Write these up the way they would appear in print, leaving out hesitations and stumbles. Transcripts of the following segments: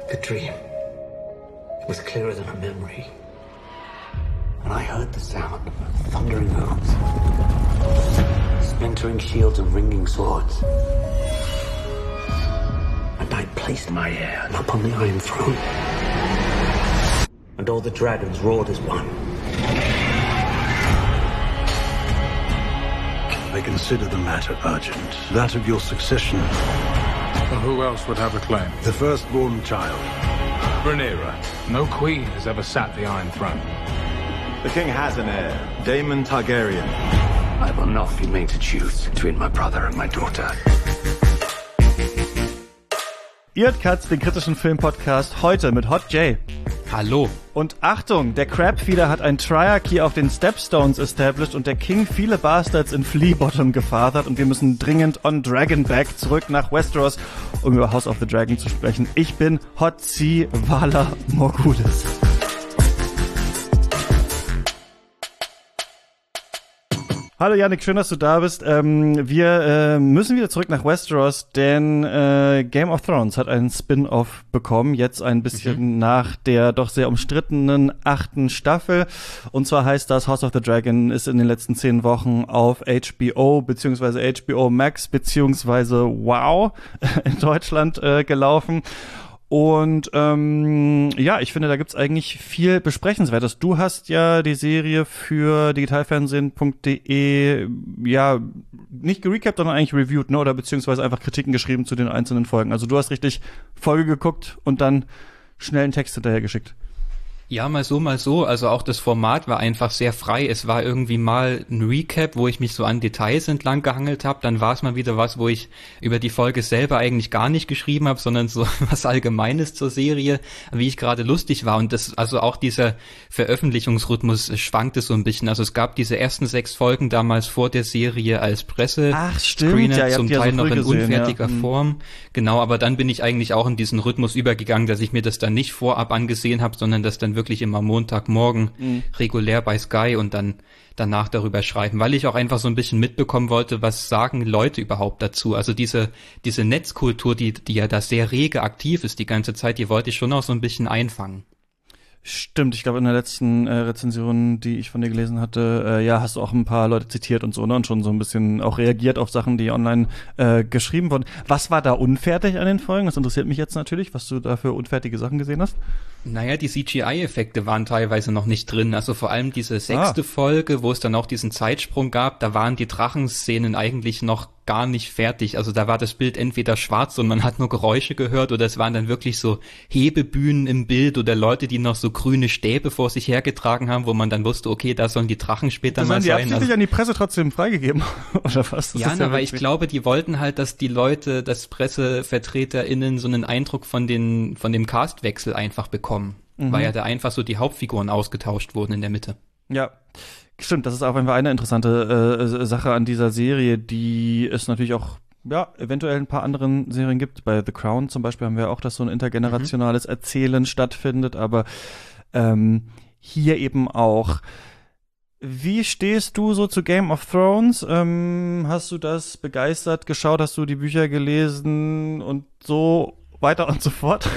The dream was clearer than a memory. And I heard the sound of thundering hooves, splintering shields and ringing swords. And I placed my heir upon the Iron Throne. And all the dragons roared as one. I consider the matter urgent. That of your succession. Well, who else would have a claim? The firstborn child. Rhaenyra. No queen has ever sat the Iron Throne. The king has an heir, Daemon Targaryen. I will not be made to choose between my brother and my daughter. Ihr hört Katz, den kritischen Filmpodcast, heute mit Hot J. Hallo. Und Achtung, der Crabfeeder hat ein Triarchy auf den Stepstones established und der King viele Bastards in Fleabottom gefathert und wir müssen dringend on Dragonback zurück nach Westeros, um über House of the Dragon zu sprechen. Ich bin Hot C. Vala Morghulis. Hallo Yannick, schön, dass du da bist. Wir müssen wieder zurück nach Westeros, denn Game of Thrones hat einen Spin-off bekommen, jetzt ein bisschen nach der doch sehr umstrittenen 8. Staffel. Und zwar heißt das, House of the Dragon ist in den letzten 10 Wochen auf HBO beziehungsweise HBO Max beziehungsweise Wow in Deutschland gelaufen. Und ja, ich finde, da gibt's eigentlich viel Besprechenswertes. Du hast ja die Serie für digitalfernsehen.de ja nicht gerecapt, sondern eigentlich reviewed, ne? Oder beziehungsweise einfach Kritiken geschrieben zu den einzelnen Folgen. Also du hast richtig Folge geguckt und dann schnell einen Text hinterher geschickt. Ja, mal so, mal so. Also auch das Format war einfach sehr frei. Es war irgendwie mal ein Recap, wo ich mich so an Details entlang gehangelt habe. Dann war es mal wieder was, wo ich über die Folge selber eigentlich gar nicht geschrieben habe, sondern so was Allgemeines zur Serie, wie ich gerade lustig war. Und das, also auch dieser Veröffentlichungsrhythmus schwankte so ein bisschen. Also es gab diese ersten 6 Folgen damals vor der Serie als Presse-Screener, zum Teil noch in unfertiger Form. Genau, aber dann bin ich eigentlich auch in diesen Rhythmus übergegangen, dass ich mir das dann nicht vorab angesehen habe, sondern das dann wirklich immer Montagmorgen regulär bei Sky und dann danach darüber schreiben, weil ich auch einfach so ein bisschen mitbekommen wollte, was sagen Leute überhaupt dazu. Also diese Netzkultur, die ja da sehr rege aktiv ist die ganze Zeit, die wollte ich schon auch so ein bisschen einfangen. Stimmt, ich glaube in der letzten Rezension, die ich von dir gelesen hatte, ja, hast du auch ein paar Leute zitiert und so, ne, und schon so ein bisschen auch reagiert auf Sachen, die online geschrieben wurden. Was war da unfertig an den Folgen? Das interessiert mich jetzt natürlich, was du da für unfertige Sachen gesehen hast. Naja, die CGI-Effekte waren teilweise noch nicht drin. Also vor allem diese 6. Folge, wo es dann auch diesen Zeitsprung gab, da waren die Drachenszenen eigentlich noch gar nicht fertig. Also da war das Bild entweder schwarz und man hat nur Geräusche gehört oder es waren dann wirklich so Hebebühnen im Bild oder Leute, die noch so grüne Stäbe vor sich hergetragen haben, wo man dann wusste, okay, da sollen die Drachen später mal sein. Das haben die absichtlich an die Presse trotzdem freigegeben, oder was? Ja, aber ich glaube, die wollten halt, dass die Leute, dass PressevertreterInnen so einen Eindruck von dem Castwechsel einfach bekommen. Weil ja da einfach so die Hauptfiguren ausgetauscht wurden in der Mitte. Ja, stimmt, das ist auf jeden Fall eine interessante Sache an dieser Serie, die es natürlich auch ja eventuell ein paar anderen Serien gibt. Bei The Crown zum Beispiel haben wir auch, dass so ein intergenerationales Erzählen stattfindet, aber hier eben auch. Wie stehst du so zu Game of Thrones? Hast du das begeistert geschaut? Hast du die Bücher gelesen und so weiter und so fort?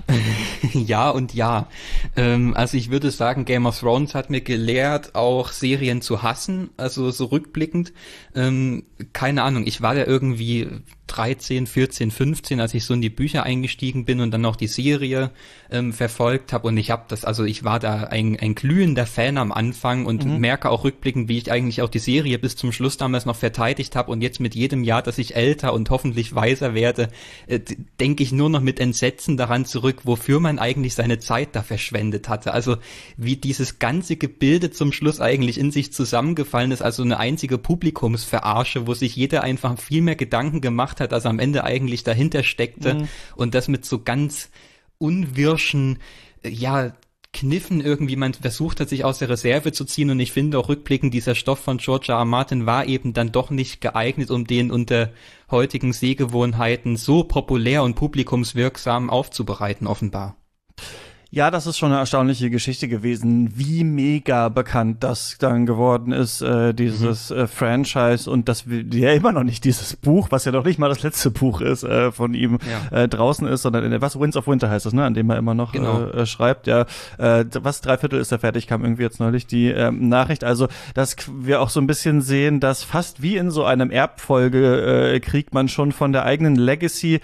Ja und ja. Also ich würde sagen, Game of Thrones hat mir gelehrt, auch Serien zu hassen, also so rückblickend. Keine Ahnung, ich war ja irgendwie 13, 14, 15, als ich so in die Bücher eingestiegen bin und dann noch die Serie verfolgt habe und ich war da ein glühender Fan am Anfang und merke auch rückblickend, wie ich eigentlich auch die Serie bis zum Schluss damals noch verteidigt habe und jetzt mit jedem Jahr, dass ich älter und hoffentlich weiser werde, denke ich nur noch mit Entsetzen daran zurück, wofür man eigentlich seine Zeit da verschwendet hatte. Also wie dieses ganze Gebilde zum Schluss eigentlich in sich zusammengefallen ist, also eine einzige Publikumsverarsche, wo sich jeder einfach viel mehr Gedanken gemacht hat, als am Ende eigentlich dahinter steckte und das mit so ganz unwirschen, ja, Kniffen irgendwie, man versucht hat, sich aus der Reserve zu ziehen und ich finde auch rückblickend, dieser Stoff von George R. R. Martin war eben dann doch nicht geeignet, um den unter heutigen Sehgewohnheiten so populär und publikumswirksam aufzubereiten, offenbar. Ja, das ist schon eine erstaunliche Geschichte gewesen, wie mega bekannt das dann geworden ist, dieses Franchise, und dass wir ja immer noch nicht dieses Buch, was ja noch nicht mal das letzte Buch ist, von ihm draußen ist, sondern Winds of Winter heißt es, ne, an dem er immer noch schreibt. Ja, 3/4 ist er fertig, kam irgendwie jetzt neulich die Nachricht. Also, dass wir auch so ein bisschen sehen, dass fast wie in so einem Erbfolgekrieg man schon von der eigenen Legacy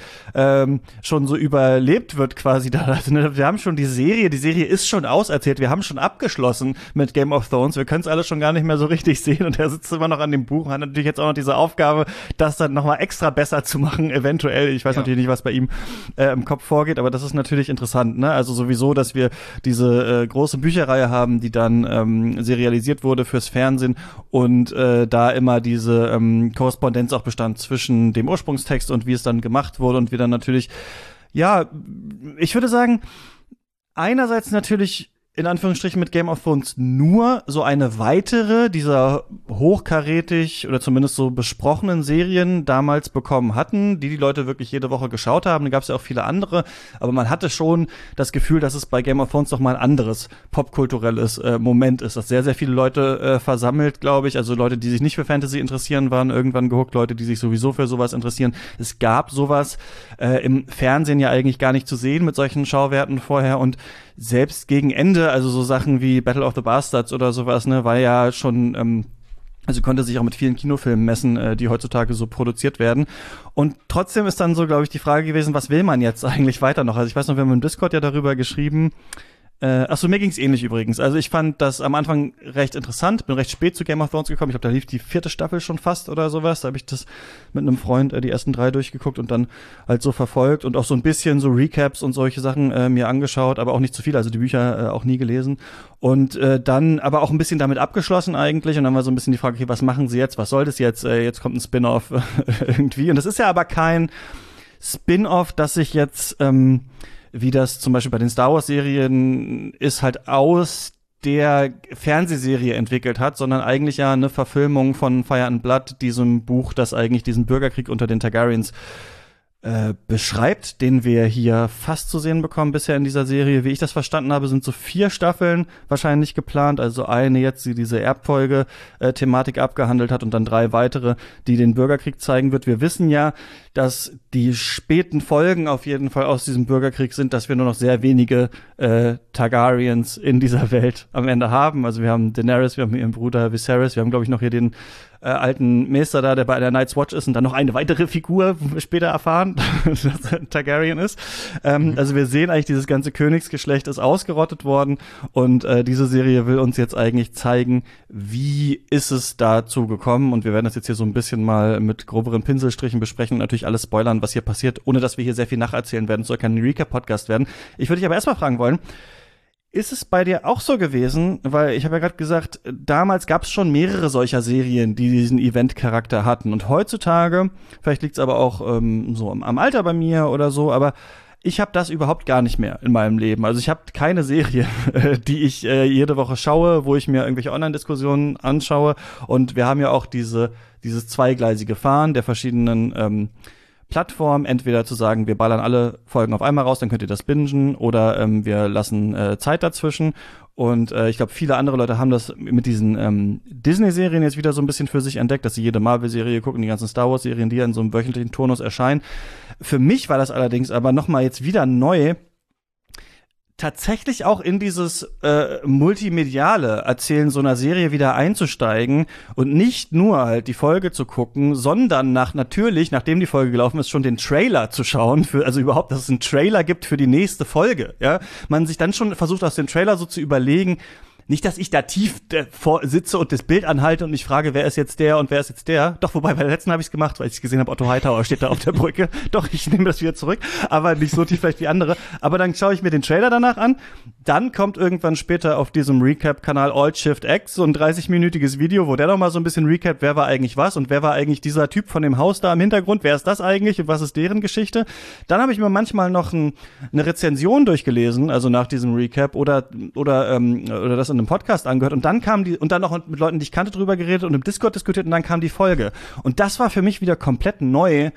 schon so überlebt wird quasi da. Also, ne, wir haben schon die Serie ist schon auserzählt, wir haben schon abgeschlossen mit Game of Thrones, wir können es alle schon gar nicht mehr so richtig sehen, und er sitzt immer noch an dem Buch und hat natürlich jetzt auch noch diese Aufgabe, das dann nochmal extra besser zu machen, eventuell. Ich weiß natürlich nicht, was bei ihm im Kopf vorgeht, aber das ist natürlich interessant, ne? Also sowieso, dass wir diese große Bücherreihe haben, die dann serialisiert wurde fürs Fernsehen, und da immer diese Korrespondenz auch bestand zwischen dem Ursprungstext und wie es dann gemacht wurde, und wir dann natürlich, ja, ich würde sagen, einerseits natürlich in Anführungsstrichen mit Game of Thrones nur so eine weitere dieser hochkarätig oder zumindest so besprochenen Serien damals bekommen hatten, die Leute wirklich jede Woche geschaut haben. Da gab es ja auch viele andere, aber man hatte schon das Gefühl, dass es bei Game of Thrones noch mal ein anderes popkulturelles Moment ist, das sehr, sehr viele Leute versammelt, glaube ich. Also Leute, die sich nicht für Fantasy interessieren, waren irgendwann gehuckt, Leute, die sich sowieso für sowas interessieren. Es gab sowas im Fernsehen ja eigentlich gar nicht zu sehen mit solchen Schauwerten vorher, und selbst gegen Ende, also so Sachen wie Battle of the Bastards oder sowas, ne, war ja schon, also konnte sich auch mit vielen Kinofilmen messen, die heutzutage so produziert werden. Und trotzdem ist dann so, glaube ich, die Frage gewesen, was will man jetzt eigentlich weiter noch? Also ich weiß noch, wir haben im Discord ja darüber geschrieben. Achso, mir ging's ähnlich übrigens. Also ich fand das am Anfang recht interessant, bin recht spät zu Game of Thrones gekommen. Ich glaube, da lief die 4. Staffel schon fast oder sowas. Da habe ich das mit einem Freund die ersten 3 durchgeguckt und dann halt so verfolgt und auch so ein bisschen so Recaps und solche Sachen mir angeschaut, aber auch nicht zu viel, also die Bücher auch nie gelesen. Und dann aber auch ein bisschen damit abgeschlossen eigentlich, und dann war so ein bisschen die Frage, okay, was machen sie jetzt? Was soll das jetzt? Jetzt kommt ein Spin-off irgendwie. Und das ist ja aber kein Spin-off, das sich jetzt wie das zum Beispiel bei den Star Wars Serien ist, halt aus der Fernsehserie entwickelt hat, sondern eigentlich ja eine Verfilmung von Fire and Blood, diesem Buch, das eigentlich diesen Bürgerkrieg unter den Targaryens beschreibt, den wir hier fast zu sehen bekommen bisher in dieser Serie. Wie ich das verstanden habe, sind so 4 Staffeln wahrscheinlich geplant, also eine jetzt, die diese Erbfolge-Thematik abgehandelt hat, und dann 3 weitere, die den Bürgerkrieg zeigen wird. Wir wissen ja, dass die späten Folgen auf jeden Fall aus diesem Bürgerkrieg sind, dass wir nur noch sehr wenige Targaryens in dieser Welt am Ende haben. Also wir haben Daenerys, wir haben ihren Bruder Viserys, wir haben, glaube ich, noch hier den alten Meister da, der bei der Night's Watch ist, und dann noch eine weitere Figur später erfahren, dass er ein Targaryen ist. Also wir sehen eigentlich, dieses ganze Königsgeschlecht ist ausgerottet worden, und diese Serie will uns jetzt eigentlich zeigen, wie ist es dazu gekommen, und wir werden das jetzt hier so ein bisschen mal mit groberen Pinselstrichen besprechen und natürlich alles spoilern, was hier passiert, ohne dass wir hier sehr viel nacherzählen werden. Es soll kein Recap-Podcast werden. Ich würde dich aber erstmal fragen wollen, ist es bei dir auch so gewesen, weil ich habe ja gerade gesagt, damals gab es schon mehrere solcher Serien, die diesen Event-Charakter hatten, und heutzutage, vielleicht liegt es aber auch so am Alter bei mir oder so, aber ich habe das überhaupt gar nicht mehr in meinem Leben. Also ich habe keine Serie, die ich jede Woche schaue, wo ich mir irgendwelche Online-Diskussionen anschaue, und wir haben ja auch dieses zweigleisige Fahren der verschiedenen Plattform, entweder zu sagen, wir ballern alle Folgen auf einmal raus, dann könnt ihr das bingen, oder wir lassen Zeit dazwischen. Und ich glaube, viele andere Leute haben das mit diesen Disney-Serien jetzt wieder so ein bisschen für sich entdeckt, dass sie jede Marvel-Serie gucken, die ganzen Star Wars-Serien, die ja in so einem wöchentlichen Turnus erscheinen. Für mich war das allerdings aber nochmal jetzt wieder neu, tatsächlich auch in dieses multimediale Erzählen so einer Serie wieder einzusteigen und nicht nur halt die Folge zu gucken, sondern nachdem die Folge gelaufen ist, schon den Trailer zu schauen, also überhaupt, dass es einen Trailer gibt für die nächste Folge, ja. Man sich dann schon versucht, aus dem Trailer so zu überlegen, nicht, dass ich da tief sitze und das Bild anhalte und mich frage, wer ist jetzt der und wer ist jetzt der. Doch, wobei, bei der letzten habe ich es gemacht, weil ich gesehen habe, Otto Hightower steht da auf der Brücke. Doch, ich nehme das wieder zurück, aber nicht so tief vielleicht wie andere. Aber dann schaue ich mir den Trailer danach an. Dann kommt irgendwann später auf diesem Recap-Kanal Alt Shift X so ein 30-minütiges Video, wo der noch mal so ein bisschen recapt, wer war eigentlich was und wer war eigentlich dieser Typ von dem Haus da im Hintergrund, wer ist das eigentlich und was ist deren Geschichte. Dann habe ich mir manchmal noch eine Rezension durchgelesen, also nach diesem Recap oder das in in einem Podcast angehört und dann und dann auch mit Leuten, die ich kannte, drüber geredet und im Discord diskutiert und dann kam die Folge. Und das war für mich wieder komplett neu,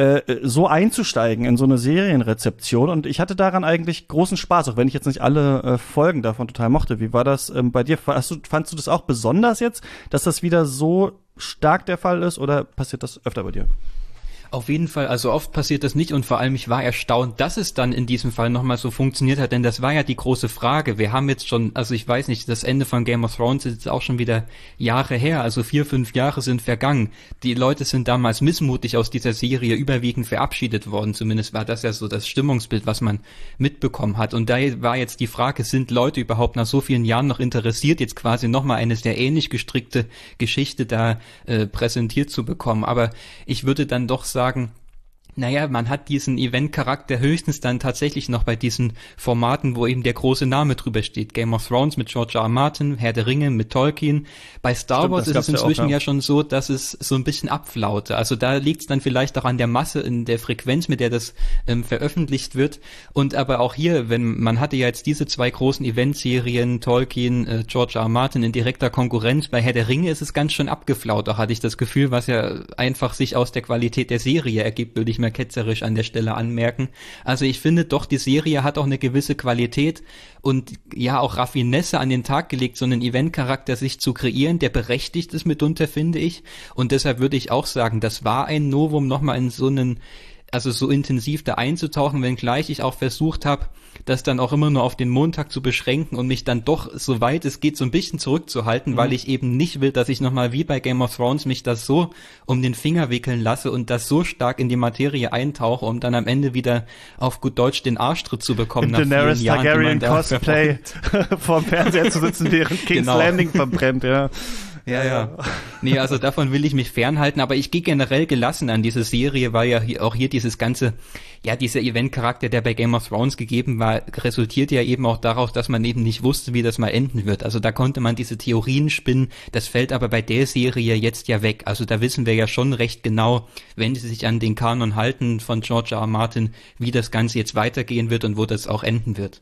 so einzusteigen in so eine Serienrezeption und ich hatte daran eigentlich großen Spaß, auch wenn ich jetzt nicht alle Folgen davon total mochte. Wie war das bei dir? Fandst du das auch besonders jetzt, dass das wieder so stark der Fall ist oder passiert das öfter bei dir? Auf jeden Fall, also oft passiert das nicht und vor allem ich war erstaunt, dass es dann in diesem Fall nochmal so funktioniert hat, denn das war ja die große Frage. Wir haben jetzt schon, also ich weiß nicht, das Ende von Game of Thrones ist jetzt auch schon wieder Jahre her, also 4-5 Jahre sind vergangen. Die Leute sind damals missmutig aus dieser Serie überwiegend verabschiedet worden, zumindest war das ja so das Stimmungsbild, was man mitbekommen hat. Und da war jetzt die Frage, sind Leute überhaupt nach so vielen Jahren noch interessiert, jetzt quasi nochmal eine sehr ähnlich gestrickte Geschichte da präsentiert zu bekommen. Aber ich würde dann doch sagen, naja, man hat diesen Event-Charakter höchstens dann tatsächlich noch bei diesen Formaten, wo eben der große Name drüber steht. Game of Thrones mit George R. R. Martin, Herr der Ringe mit Tolkien. Bei Star Wars ist es inzwischen ja schon so, dass es so ein bisschen abflaute. Also da liegt es dann vielleicht auch an der Masse, in der Frequenz, mit der das veröffentlicht wird. Und aber auch hier, man hatte ja jetzt diese 2 großen Eventserien, Tolkien, George R. R. Martin in direkter Konkurrenz. Bei Herr der Ringe ist es ganz schön abgeflaut. Da hatte ich das Gefühl, was ja einfach sich aus der Qualität der Serie ergibt, würde ich mal ketzerisch an der Stelle anmerken. Also ich finde doch, die Serie hat auch eine gewisse Qualität und ja auch Raffinesse an den Tag gelegt, so einen Event-Charakter sich zu kreieren, der berechtigt ist mitunter, finde ich. Und deshalb würde ich auch sagen, das war ein Novum, nochmal in so einen, also so intensiv da einzutauchen, wenngleich ich auch versucht habe, das dann auch immer nur auf den Montag zu beschränken und mich dann doch, soweit es geht, so ein bisschen zurückzuhalten, weil ich eben nicht will, dass ich nochmal wie bei Game of Thrones mich das so um den Finger wickeln lasse und das so stark in die Materie eintauche, um dann am Ende wieder auf gut Deutsch den Arschtritt zu bekommen. Nach Daenerys Targaryen Cosplay vorm Fernseher zu sitzen, während King's Landing verbrennt, ja. Ja. Nee, also davon will ich mich fernhalten, aber ich gehe generell gelassen an diese Serie, weil ja auch hier dieses ganze, ja, dieser Event-Charakter, der bei Game of Thrones gegeben war, resultiert ja eben auch daraus, dass man eben nicht wusste, wie das mal enden wird. Also da konnte man diese Theorien spinnen, das fällt aber bei der Serie jetzt ja weg. Also da wissen wir ja schon recht genau, wenn sie sich an den Kanon halten von George R. R. Martin, wie das Ganze jetzt weitergehen wird und wo das auch enden wird.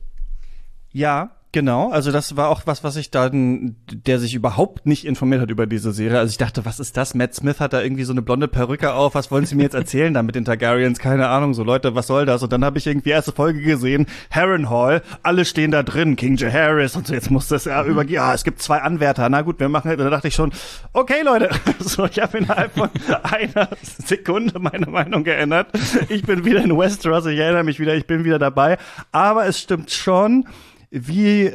Ja, genau, also das war auch was ich dann, der sich überhaupt nicht informiert hat über diese Serie. Also ich dachte, was ist das? Matt Smith hat da irgendwie so eine blonde Perücke auf. Was wollen sie mir jetzt erzählen da mit den Targaryens? Keine Ahnung, so Leute, was soll das? Und dann habe ich irgendwie erste Folge gesehen, Harrenhal, alle stehen da drin, King Jaehaerys und so, jetzt muss das ja übergehen. Ja, es gibt 2 Anwärter. Na gut, wir machen halt. Da dachte ich schon, okay, Leute, so, ich habe innerhalb von einer Sekunde meine Meinung geändert. Ich bin wieder in Westeros, ich erinnere mich wieder, ich bin wieder dabei. Aber es stimmt schon, wie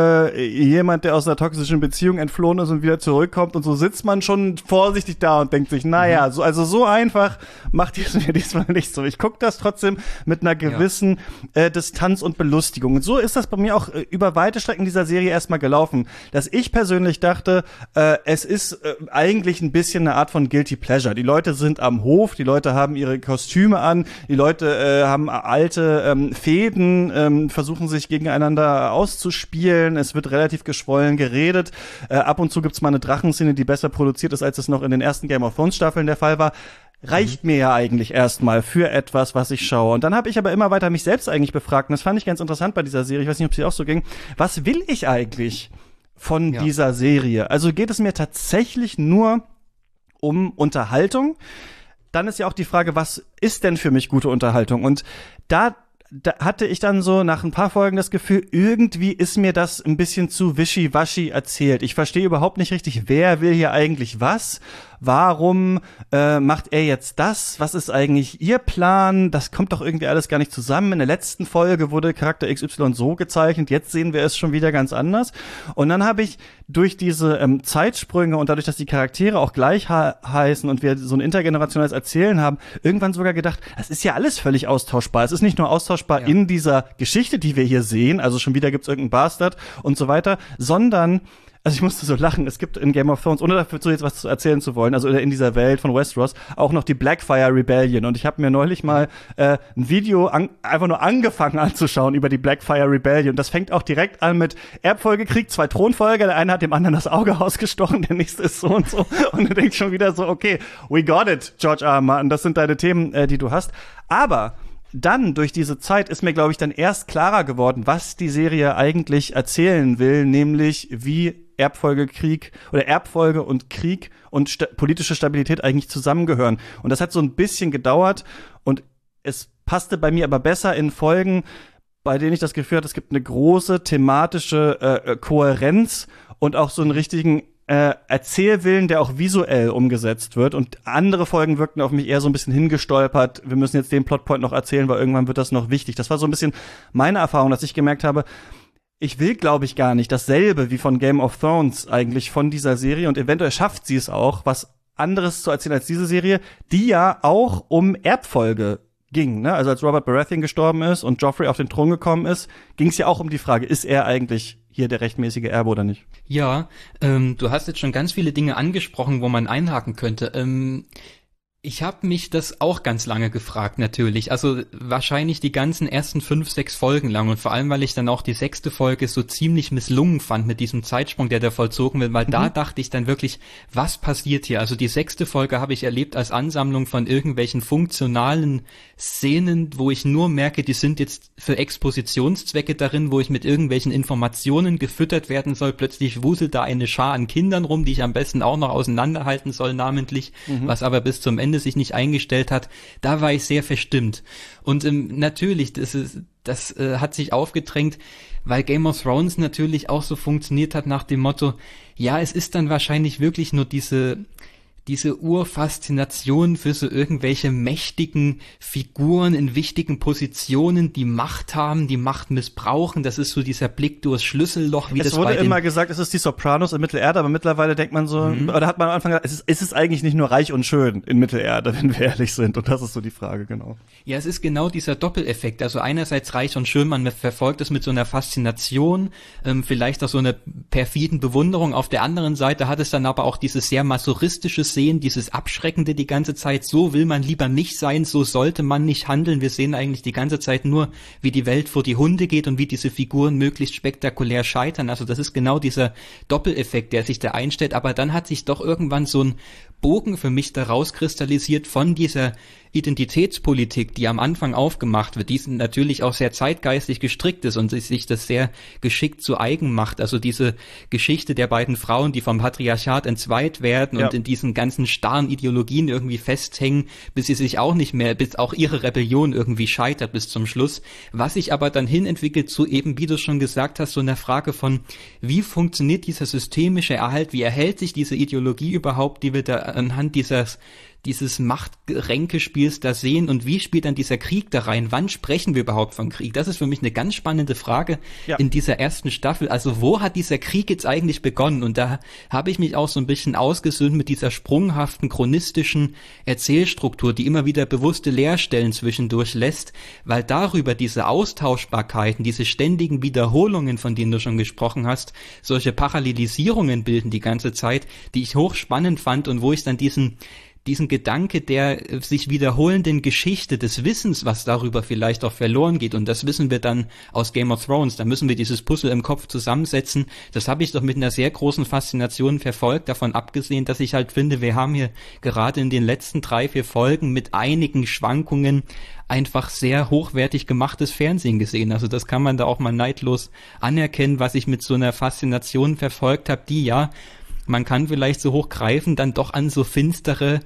jemand, der aus einer toxischen Beziehung entflohen ist und wieder zurückkommt und so sitzt man schon vorsichtig da und denkt sich, naja, so einfach macht ihr es mir diesmal nicht so. Ich gucke das trotzdem mit einer gewissen Distanz und Belustigung. Und so ist das bei mir auch über weite Strecken dieser Serie erstmal gelaufen, dass ich persönlich dachte, es ist eigentlich ein bisschen eine Art von Guilty Pleasure. Die Leute sind am Hof, die Leute haben ihre Kostüme an, die Leute haben alte Fehden, versuchen sich gegeneinander auszuspielen. Es wird relativ geschwollen geredet. Ab und zu gibt's mal eine Drachenszene, die besser produziert ist, als es noch in den ersten Game of Thrones Staffeln der Fall war. Reicht mir ja eigentlich erstmal für etwas, was ich schaue. Und dann habe ich aber immer weiter mich selbst eigentlich befragt. Und das fand ich ganz interessant bei dieser Serie. Ich weiß nicht, ob es dir auch so ging. Was will ich eigentlich von dieser Serie? Also geht es mir tatsächlich nur um Unterhaltung? Dann ist ja auch die Frage, was ist denn für mich gute Unterhaltung? Und da hatte ich dann so nach ein paar Folgen das Gefühl, irgendwie ist mir das ein bisschen zu wischiwaschi erzählt. Ich verstehe überhaupt nicht richtig, wer will hier eigentlich was? Warum macht er jetzt das? Was ist eigentlich ihr Plan? Das kommt doch irgendwie alles gar nicht zusammen. In der letzten Folge wurde Charakter XY so gezeichnet, jetzt sehen wir es schon wieder ganz anders. Und dann habe ich durch diese Zeitsprünge und dadurch, dass die Charaktere auch gleich heißen und wir so ein intergenerationales Erzählen haben, irgendwann sogar gedacht, das ist ja alles völlig austauschbar. Es ist nicht nur austauschbar in dieser Geschichte, die wir hier sehen, also schon wieder gibt's irgendeinen Bastard und so weiter, sondern also ich musste so lachen, es gibt in Game of Thrones, ohne dazu jetzt was erzählen zu wollen, also in dieser Welt von Westeros, auch noch die Blackfire Rebellion. Und ich habe mir neulich mal ein Video einfach nur angefangen anzuschauen über die Blackfire Rebellion. Das fängt auch direkt an mit Erbfolgekrieg, 2 Thronfolger, der eine hat dem anderen das Auge ausgestochen, der nächste ist so und so. Und du denkst schon wieder so, okay, we got it, George R. R. Martin, das sind deine Themen, die du hast. Aber dann, durch diese Zeit, ist mir, glaube ich, dann erst klarer geworden, was die Serie eigentlich erzählen will, nämlich wie Erbfolge und Krieg und politische Stabilität eigentlich zusammengehören. Und das hat so ein bisschen gedauert und es passte bei mir aber besser in Folgen, bei denen ich das Gefühl hatte, es gibt eine große thematische Kohärenz und auch so einen richtigen Erzählwillen, der auch visuell umgesetzt wird. Und andere Folgen wirkten auf mich eher so ein bisschen hingestolpert. Wir müssen jetzt den Plotpoint noch erzählen, weil irgendwann wird das noch wichtig. Das war so ein bisschen meine Erfahrung, dass ich gemerkt habe, ich will, glaube ich, gar nicht dasselbe wie von Game of Thrones eigentlich von dieser Serie. Und eventuell schafft sie es auch, was anderes zu erzählen als diese Serie, die ja auch um Erbfolge ging, ne? Also als Robert Baratheon gestorben ist und Joffrey auf den Thron gekommen ist, ging es ja auch um die Frage, ist er eigentlich hier der rechtmäßige Erbe oder nicht? Ja, du hast jetzt schon ganz viele Dinge angesprochen, wo man einhaken könnte. Ich habe mich das auch ganz lange gefragt, natürlich. Also wahrscheinlich die ganzen ersten 5, 6 Folgen lang und vor allem, weil ich dann auch die 6. Folge so ziemlich misslungen fand mit diesem Zeitsprung, der da vollzogen wird, weil da dachte ich dann wirklich, was passiert hier? Also die 6. Folge habe ich erlebt als Ansammlung von irgendwelchen funktionalen Szenen, wo ich nur merke, die sind jetzt für Expositionszwecke darin, wo ich mit irgendwelchen Informationen gefüttert werden soll. Plötzlich wuselt da eine Schar an Kindern rum, die ich am besten auch noch auseinanderhalten soll, namentlich, was aber bis zum Ende sich nicht eingestellt hat. Da war ich sehr verstimmt. Und natürlich, das hat sich aufgedrängt, weil Game of Thrones natürlich auch so funktioniert hat nach dem Motto, ja, es ist dann wahrscheinlich wirklich nur diese Urfaszination für so irgendwelche mächtigen Figuren in wichtigen Positionen, die Macht haben, die Macht missbrauchen. Das ist so dieser Blick durchs Schlüsselloch. Wie es das wurde immer gesagt, es ist die Sopranos in Mittelerde, aber mittlerweile denkt man so, oder hat man am Anfang gesagt, es ist eigentlich nicht nur reich und schön in Mittelerde, wenn wir ehrlich sind. Und das ist so die Frage, genau. Ja, es ist genau dieser Doppeleffekt. Also einerseits reich und schön, man verfolgt es mit so einer Faszination, vielleicht auch so einer perfiden Bewunderung. Auf der anderen Seite hat es dann aber auch dieses sehr masochistische Sehen, dieses Abschreckende die ganze Zeit, so will man lieber nicht sein, so sollte man nicht handeln. Wir sehen eigentlich die ganze Zeit nur, wie die Welt vor die Hunde geht und wie diese Figuren möglichst spektakulär scheitern. Also das ist genau dieser Doppeleffekt, der sich da einstellt. Aber dann hat sich doch irgendwann so ein Bogen für mich daraus kristallisiert von dieser Identitätspolitik, die am Anfang aufgemacht wird, die natürlich auch sehr zeitgeistig gestrickt ist und sich das sehr geschickt zu eigen macht. Also diese Geschichte der beiden Frauen, die vom Patriarchat entzweit werden und in diesen ganzen starren Ideologien irgendwie festhängen, bis sie sich auch nicht mehr, bis auch ihre Rebellion irgendwie scheitert bis zum Schluss. Was sich aber dann hin entwickelt zu eben, wie du schon gesagt hast, so einer Frage von, wie funktioniert dieser systemische Erhalt, wie erhält sich diese Ideologie überhaupt, die wir da anhand dieses Machtränkespiels da sehen und wie spielt dann dieser Krieg da rein? Wann sprechen wir überhaupt von Krieg? Das ist für mich eine ganz spannende Frage in dieser ersten Staffel. Also wo hat dieser Krieg jetzt eigentlich begonnen? Und da habe ich mich auch so ein bisschen ausgesöhnt mit dieser sprunghaften, chronistischen Erzählstruktur, die immer wieder bewusste Leerstellen zwischendurch lässt, weil darüber diese Austauschbarkeiten, diese ständigen Wiederholungen, von denen du schon gesprochen hast, solche Parallelisierungen bilden die ganze Zeit, die ich hochspannend fand und wo ich dann diesen Gedanke der sich wiederholenden Geschichte des Wissens, was darüber vielleicht auch verloren geht, und das wissen wir dann aus Game of Thrones, da müssen wir dieses Puzzle im Kopf zusammensetzen, das habe ich doch mit einer sehr großen Faszination verfolgt, davon abgesehen, dass ich halt finde, wir haben hier gerade in den letzten 3, 4 Folgen mit einigen Schwankungen einfach sehr hochwertig gemachtes Fernsehen gesehen. Also das kann man da auch mal neidlos anerkennen, was ich mit so einer Faszination verfolgt habe, die man kann vielleicht so hoch greifen, dann doch an so finstere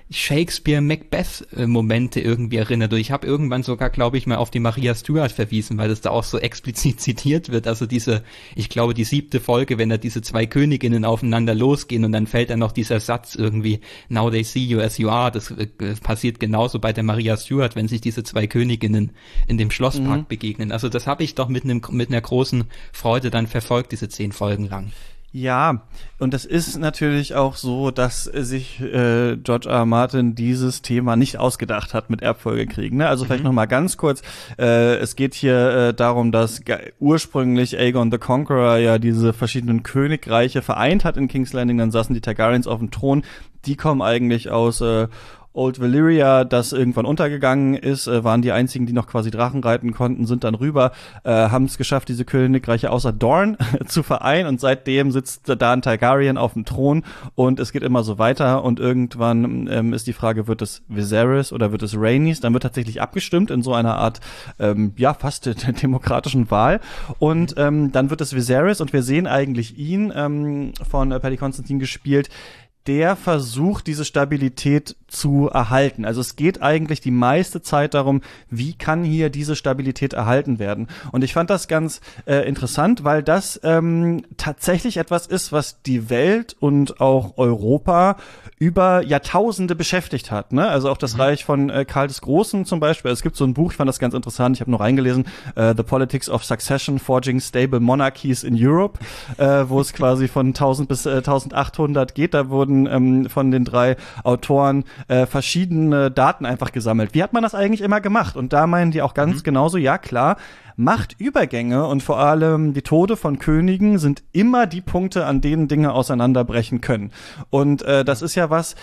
Shakespeare-Macbeth-Momente irgendwie erinnert. Und ich habe irgendwann sogar, glaube ich, mal auf die Maria Stuart verwiesen, weil das da auch so explizit zitiert wird. Also ich glaube, die 7. Folge, wenn da diese 2 Königinnen aufeinander losgehen und dann fällt dann noch dieser Satz irgendwie, now they see you as you are. Das passiert genauso bei der Maria Stuart, wenn sich diese 2 Königinnen in dem Schlosspark begegnen. Also das habe ich doch mit einer großen Freude dann verfolgt, diese 10 Folgen lang. Ja, und das ist natürlich auch so, dass sich George R. R. Martin dieses Thema nicht ausgedacht hat mit Erbfolgekriegen. Ne? Also vielleicht noch mal ganz kurz. Es geht hier darum, dass ursprünglich Aegon the Conqueror ja diese verschiedenen Königreiche vereint hat in King's Landing. Dann saßen die Targaryens auf dem Thron. Die kommen eigentlich aus Old Valyria, das irgendwann untergegangen ist, waren die einzigen, die noch quasi Drachen reiten konnten, sind dann rüber, haben es geschafft, diese Königreiche außer Dorne zu vereinen und seitdem sitzt da ein Targaryen auf dem Thron und es geht immer so weiter und irgendwann ist die Frage, wird es Viserys oder wird es Rhaenys? Dann wird tatsächlich abgestimmt in so einer Art, fast demokratischen Wahl und dann wird es Viserys und wir sehen eigentlich ihn, von Paddy Considine gespielt, der versucht, diese Stabilität zu erhalten. Also es geht eigentlich die meiste Zeit darum, wie kann hier diese Stabilität erhalten werden. Und ich fand das ganz interessant, weil das tatsächlich etwas ist, was die Welt und auch Europa über Jahrtausende beschäftigt hat. Ne? Also auch das Reich von Karl des Großen zum Beispiel. Es gibt so ein Buch, ich fand das ganz interessant, ich habe noch reingelesen, The Politics of Succession, Forging Stable Monarchies in Europe, wo es quasi von 1000 bis 1800 geht. Da wurden von den 3 Autoren verschiedene Daten einfach gesammelt. Wie hat man das eigentlich immer gemacht? Und da meinen die auch ganz genauso, ja klar, Machtübergänge und vor allem die Tode von Königen sind immer die Punkte, an denen Dinge auseinanderbrechen können. Und das ist ja was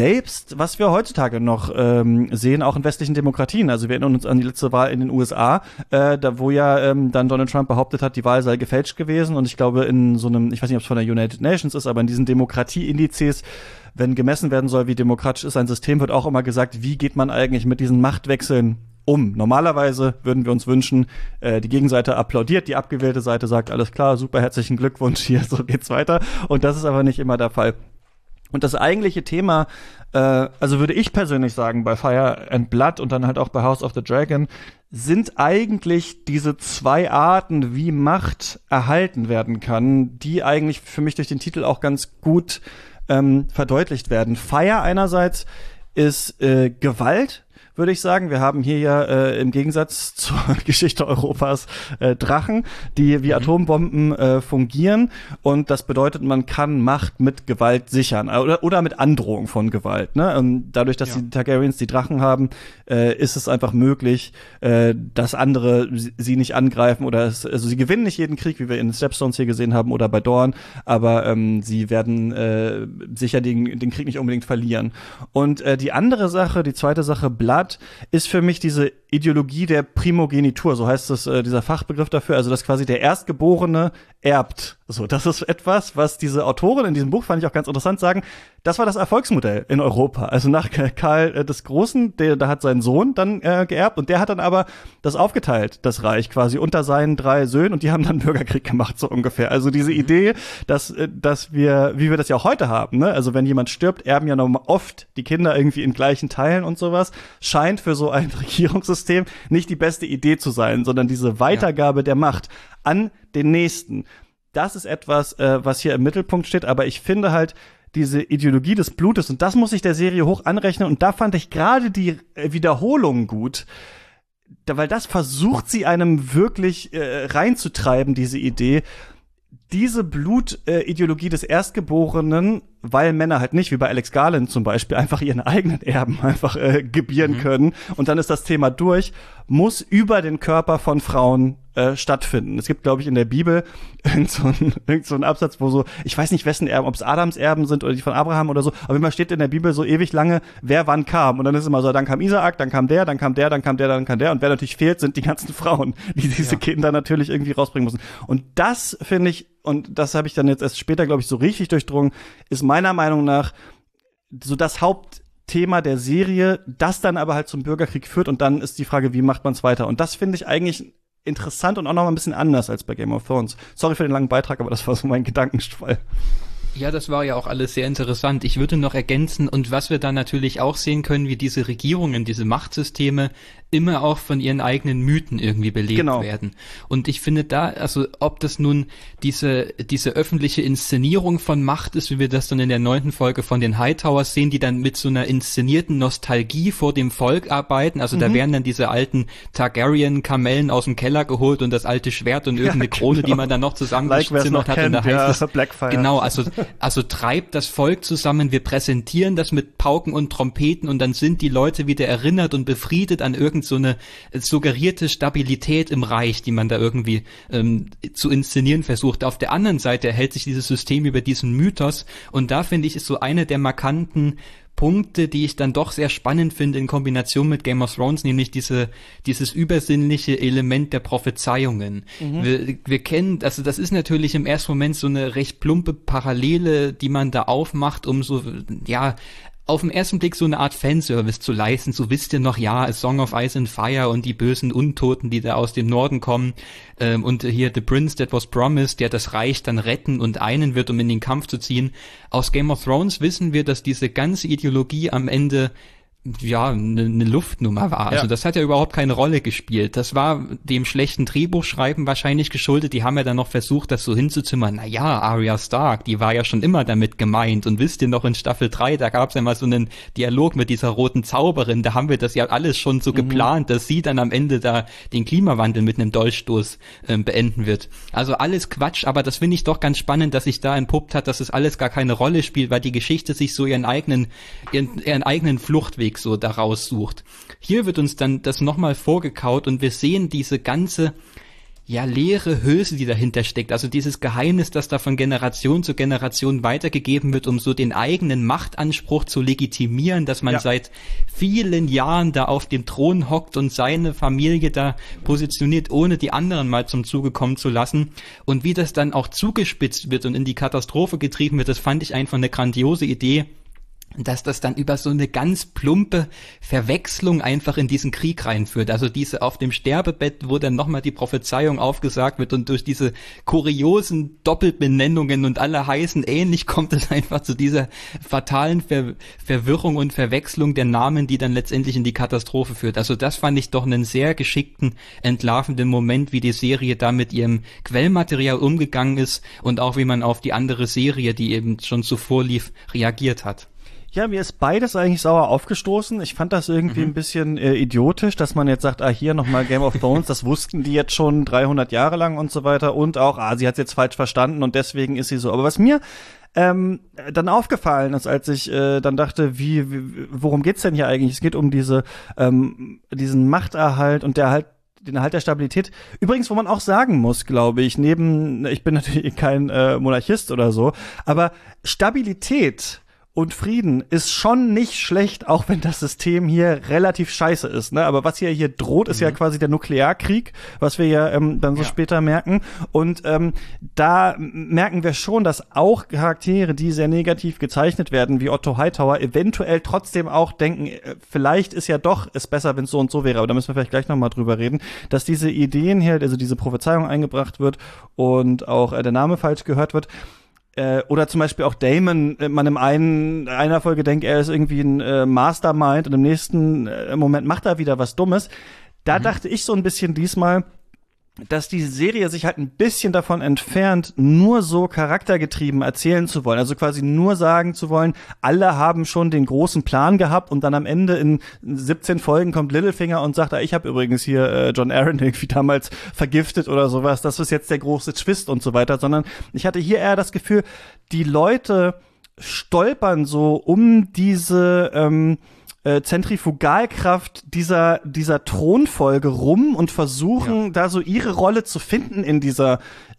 wir heutzutage noch sehen, auch in westlichen Demokratien. Also wir erinnern uns an die letzte Wahl in den USA, wo ja dann Donald Trump behauptet hat, die Wahl sei gefälscht gewesen. Und ich glaube, in so einem, ich weiß nicht, ob es von der United Nations ist, aber in diesen Demokratieindizes, wenn gemessen werden soll, wie demokratisch ist ein System, wird auch immer gesagt, wie geht man eigentlich mit diesen Machtwechseln um. Normalerweise würden wir uns wünschen, die Gegenseite applaudiert, die abgewählte Seite sagt, alles klar, super, herzlichen Glückwunsch, hier, so geht's weiter. Und das ist aber nicht immer der Fall. Und das eigentliche Thema, also würde ich persönlich sagen, bei Fire and Blood und dann halt auch bei House of the Dragon, sind eigentlich diese 2 Arten, wie Macht erhalten werden kann, die eigentlich für mich durch den Titel auch ganz gut verdeutlicht werden. Fire einerseits ist Gewalt, würde ich sagen. Wir haben hier ja im Gegensatz zur Geschichte Europas Drachen, die wie Atombomben fungieren. Und das bedeutet, man kann Macht mit Gewalt sichern oder mit Androhung von Gewalt. Ne? Und dadurch, dass die Targaryens die Drachen haben, ist es einfach möglich, dass andere sie nicht angreifen oder also sie gewinnen nicht jeden Krieg, wie wir in Stepstones hier gesehen haben oder bei Dorne, aber sie werden sicher den Krieg nicht unbedingt verlieren. Und die andere Sache, die zweite Sache, Blood, ist für mich diese Ideologie der Primogenitur, so heißt es, dieser Fachbegriff dafür, also dass quasi der Erstgeborene erbt. So, das ist etwas, was diese Autoren in diesem Buch, fand ich auch ganz interessant, sagen, das war das Erfolgsmodell in Europa. Also nach Karl des Großen, da hat sein Sohn dann geerbt und der hat dann aber das aufgeteilt, das Reich quasi unter seinen 3 Söhnen und die haben dann Bürgerkrieg gemacht, so ungefähr. Also diese Idee, dass wir, wie wir das ja auch heute haben, ne? Also wenn jemand stirbt, erben ja noch oft die Kinder irgendwie in gleichen Teilen und sowas, scheint für so ein Regierungssystem nicht die beste Idee zu sein, sondern diese Weitergabe der Macht an den Nächsten. Das ist etwas, was hier im Mittelpunkt steht, aber ich finde halt diese Ideologie des Blutes, und das muss ich der Serie hoch anrechnen, und da fand ich gerade die Wiederholung gut, weil das versucht sie einem wirklich reinzutreiben, diese Idee, diese Blutideologie des Erstgeborenen, weil Männer halt nicht, wie bei Alex Garland zum Beispiel, einfach ihren eigenen Erben einfach gebieren können und dann ist das Thema durch, muss über den Körper von Frauen stattfinden. Es gibt, glaube ich, in der Bibel irgend so einen Absatz, wo so, ich weiß nicht, wessen Erben, ob es Adams Erben sind oder die von Abraham oder so, aber immer steht in der Bibel so ewig lange, wer wann kam. Und dann ist immer so, dann kam Isaak, dann kam der, dann kam der, dann kam der, dann kam der. Und wer natürlich fehlt, sind die ganzen Frauen, die diese Kinder natürlich irgendwie rausbringen müssen. Und das finde ich, und das habe ich dann jetzt erst später, glaube ich, so richtig durchdrungen, ist meiner Meinung nach so das Hauptthema der Serie, das dann aber halt zum Bürgerkrieg führt. Und dann ist die Frage, wie macht man es weiter? Und das finde ich eigentlich interessant und auch noch mal ein bisschen anders als bei Game of Thrones. Sorry für den langen Beitrag, aber das war so mein Gedankenstrall. Ja, das war ja auch alles sehr interessant. Ich würde noch ergänzen, und was wir da natürlich auch sehen können, wie diese Regierungen, diese Machtsysteme immer auch von ihren eigenen Mythen irgendwie belegt werden. Und ich finde da, also ob das nun diese öffentliche Inszenierung von Macht ist, wie wir das dann in der 9. Folge von den Hightowers sehen, die dann mit so einer inszenierten Nostalgie vor dem Volk arbeiten. Also da werden dann diese alten Targaryen-Kamellen aus dem Keller geholt und das alte Schwert und irgendeine Krone, die man dann noch zusammengezimmert hat. Und da heißt es, genau, also treibt das Volk zusammen, wir präsentieren das mit Pauken und Trompeten und dann sind die Leute wieder erinnert und befriedet an irgend so eine suggerierte Stabilität im Reich, die man da irgendwie zu inszenieren versucht. Auf der anderen Seite erhält sich dieses System über diesen Mythos und da finde ich, ist so eine der markanten Punkte, die ich dann doch sehr spannend finde in Kombination mit Game of Thrones, nämlich dieses übersinnliche Element der Prophezeiungen. Wir kennen, also das ist natürlich im ersten Moment so eine recht plumpe Parallele, die man da aufmacht, um so, ja, auf den ersten Blick so eine Art Fanservice zu leisten. So wisst ihr noch, ja, A Song of Ice and Fire und die bösen Untoten, die da aus dem Norden kommen, und hier The Prince That Was Promised, der das Reich dann retten und einen wird, um in den Kampf zu ziehen. Aus Game of Thrones wissen wir, dass diese ganze Ideologie am Ende ja eine Luftnummer war. Also das hat ja überhaupt keine Rolle gespielt. Das war dem schlechten Drehbuchschreiben wahrscheinlich geschuldet. Die haben ja dann noch versucht, das so hinzuzimmern. Na ja, Arya Stark, die war ja schon immer damit gemeint. Und wisst ihr noch, in Staffel 3, da gab es ja mal so einen Dialog mit dieser roten Zauberin. Da haben wir das ja alles schon so geplant, dass sie dann am Ende da den Klimawandel mit einem Dolchstoß beenden wird. Also alles Quatsch, aber das finde ich doch ganz spannend, dass sich da entpuppt hat, dass es alles gar keine Rolle spielt, weil die Geschichte sich so ihren eigenen Fluchtweg so daraus sucht. Hier wird uns dann das nochmal vorgekaut und wir sehen diese ganze, ja, leere Hülse, die dahinter steckt. Also dieses Geheimnis, das da von Generation zu Generation weitergegeben wird, um so den eigenen Machtanspruch zu legitimieren, dass man seit vielen Jahren da auf dem Thron hockt und seine Familie da positioniert, ohne die anderen mal zum Zuge kommen zu lassen. Und wie das dann auch zugespitzt wird und in die Katastrophe getrieben wird, das fand ich einfach eine grandiose Idee, dass das dann über so eine ganz plumpe Verwechslung einfach in diesen Krieg reinführt. Also diese auf dem Sterbebett, wo dann nochmal die Prophezeiung aufgesagt wird und durch diese kuriosen Doppelbenennungen und alle heißen ähnlich, kommt es einfach zu dieser fatalen Verwirrung und Verwechslung der Namen, die dann letztendlich in die Katastrophe führt. Also das fand ich doch einen sehr geschickten, entlarvenden Moment, wie die Serie da mit ihrem Quellmaterial umgegangen ist und auch wie man auf die andere Serie, die eben schon zuvor lief, reagiert hat. Ja, mir ist beides eigentlich sauer aufgestoßen. Ich fand das irgendwie ein bisschen idiotisch, dass man jetzt sagt, hier nochmal Game of Thrones, das wussten die jetzt schon 300 Jahre lang und so weiter und auch, sie hat es jetzt falsch verstanden und deswegen ist sie so. Aber was mir dann aufgefallen ist, als ich dann dachte, worum geht's denn hier eigentlich? Es geht um diesen Machterhalt und den Erhalt der Stabilität. Übrigens, wo man auch sagen muss, glaube ich, ich bin natürlich kein Monarchist oder so, aber Stabilität und Frieden ist schon nicht schlecht, auch wenn das System hier relativ scheiße ist, ne? Aber was hier droht, ist ja quasi der Nuklearkrieg, was wir ja dann so später merken. Und da merken wir schon, dass auch Charaktere, die sehr negativ gezeichnet werden, wie Otto Hightower, eventuell trotzdem auch denken, vielleicht ist ja doch es besser, wenn es so und so wäre. Aber da müssen wir vielleicht gleich nochmal drüber reden, dass diese Ideen hier, also diese Prophezeiung eingebracht wird und auch der Name falsch gehört wird. Oder zum Beispiel auch Daemon, man in einer Folge denkt, er ist irgendwie ein Mastermind und im nächsten Moment macht er wieder was Dummes. Da dachte ich so ein bisschen diesmal, dass die Serie sich halt ein bisschen davon entfernt, nur so charaktergetrieben erzählen zu wollen. Also quasi nur sagen zu wollen, alle haben schon den großen Plan gehabt und dann am Ende in 17 Folgen kommt Littlefinger und sagt, ich habe übrigens hier John Arryn irgendwie damals vergiftet oder sowas. Das ist jetzt der große Twist und so weiter. Sondern ich hatte hier eher das Gefühl, die Leute stolpern so um diese Zentrifugalkraft dieser Thronfolge rum und versuchen da so ihre Rolle zu finden in diesem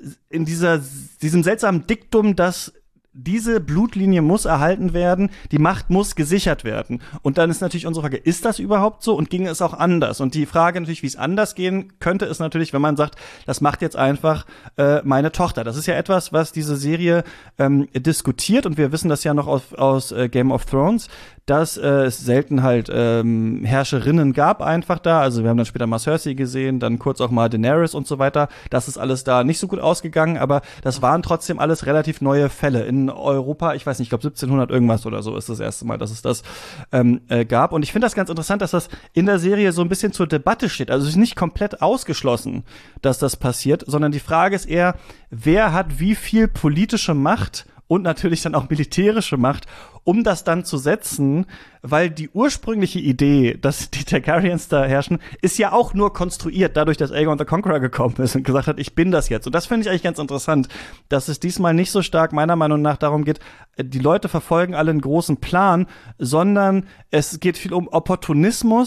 seltsamen Diktum, dass diese Blutlinie muss erhalten werden, die Macht muss gesichert werden. Und dann ist natürlich unsere Frage, ist das überhaupt so und ging es auch anders? Und die Frage natürlich, wie es anders gehen könnte, ist natürlich, wenn man sagt, das macht jetzt einfach meine Tochter. Das ist ja etwas, was diese Serie diskutiert und wir wissen das ja noch aus Game of Thrones, dass es selten halt Herrscherinnen gab einfach da. Also wir haben dann später mal Cersei gesehen, dann kurz auch mal Daenerys und so weiter. Das ist alles da nicht so gut ausgegangen, aber das waren trotzdem alles relativ neue Fälle. In Europa, ich weiß nicht, ich glaube 1700 irgendwas oder so ist das erste Mal, dass es das gab. Und ich finde das ganz interessant, dass das in der Serie so ein bisschen zur Debatte steht. Also es ist nicht komplett ausgeschlossen, dass das passiert, sondern die Frage ist eher, wer hat wie viel politische Macht und natürlich dann auch militärische Macht, um das dann zu setzen, weil die ursprüngliche Idee, dass die Targaryens da herrschen, ist ja auch nur konstruiert, dadurch, dass Aegon the Conqueror gekommen ist und gesagt hat, ich bin das jetzt. Und das finde ich eigentlich ganz interessant, dass es diesmal nicht so stark meiner Meinung nach darum geht, die Leute verfolgen alle einen großen Plan, sondern es geht viel um Opportunismus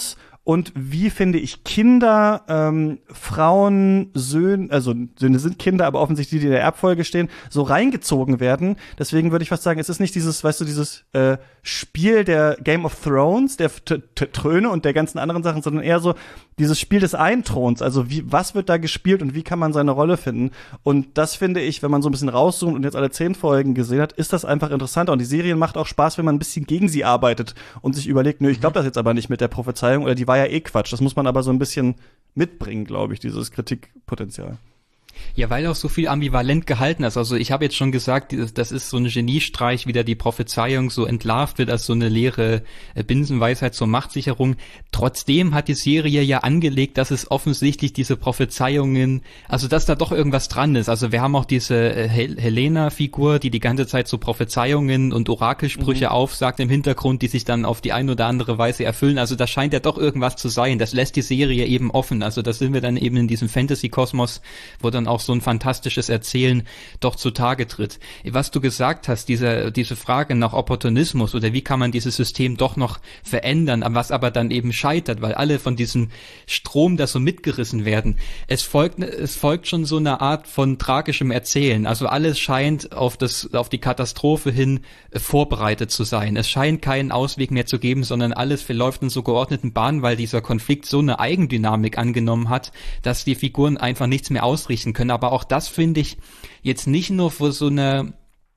und wie finde ich Kinder, Frauen, Söhne, also Söhne sind Kinder, aber offensichtlich die in der Erbfolge stehen, so reingezogen werden. Deswegen würde ich fast sagen, es ist nicht dieses, weißt du, dieses Spiel der Game of Thrones, der Throne und der ganzen anderen Sachen, sondern eher so dieses Spiel des Einthrons. Also was wird da gespielt und wie kann man seine Rolle finden? Und das finde ich, wenn man so ein bisschen rauszoomt und jetzt alle 10 Folgen gesehen hat, ist das einfach interessanter. Und die Serie macht auch Spaß, wenn man ein bisschen gegen sie arbeitet und sich überlegt, nö, ich glaube das jetzt aber nicht mit der Prophezeiung oder die war ja eh Quatsch. Das muss man aber so ein bisschen mitbringen, glaube ich, dieses Kritikpotenzial. Ja, weil auch so viel ambivalent gehalten ist. Also ich habe jetzt schon gesagt, das ist so ein Geniestreich, wie da die Prophezeiung so entlarvt wird als so eine leere Binsenweisheit zur Machtsicherung. Trotzdem hat die Serie ja angelegt, dass es offensichtlich diese Prophezeiungen, also dass da doch irgendwas dran ist. Also wir haben auch diese Helena-Figur, die ganze Zeit so Prophezeiungen und Orakelsprüche aufsagt im Hintergrund, die sich dann auf die eine oder andere Weise erfüllen. Also da scheint ja doch irgendwas zu sein. Das lässt die Serie eben offen. Also da sind wir dann eben in diesem Fantasy-Kosmos, wo dann auch so ein fantastisches Erzählen doch zutage tritt. Was du gesagt hast, diese Frage nach Opportunismus oder wie kann man dieses System doch noch verändern, was aber dann eben scheitert, weil alle von diesem Strom da so mitgerissen werden. Es folgt schon so eine Art von tragischem Erzählen. Also alles scheint auf die Katastrophe hin vorbereitet zu sein. Es scheint keinen Ausweg mehr zu geben, sondern alles verläuft in so geordneten Bahnen, weil dieser Konflikt so eine Eigendynamik angenommen hat, dass die Figuren einfach nichts mehr ausrichten können. Aber auch das finde ich jetzt nicht nur für so eine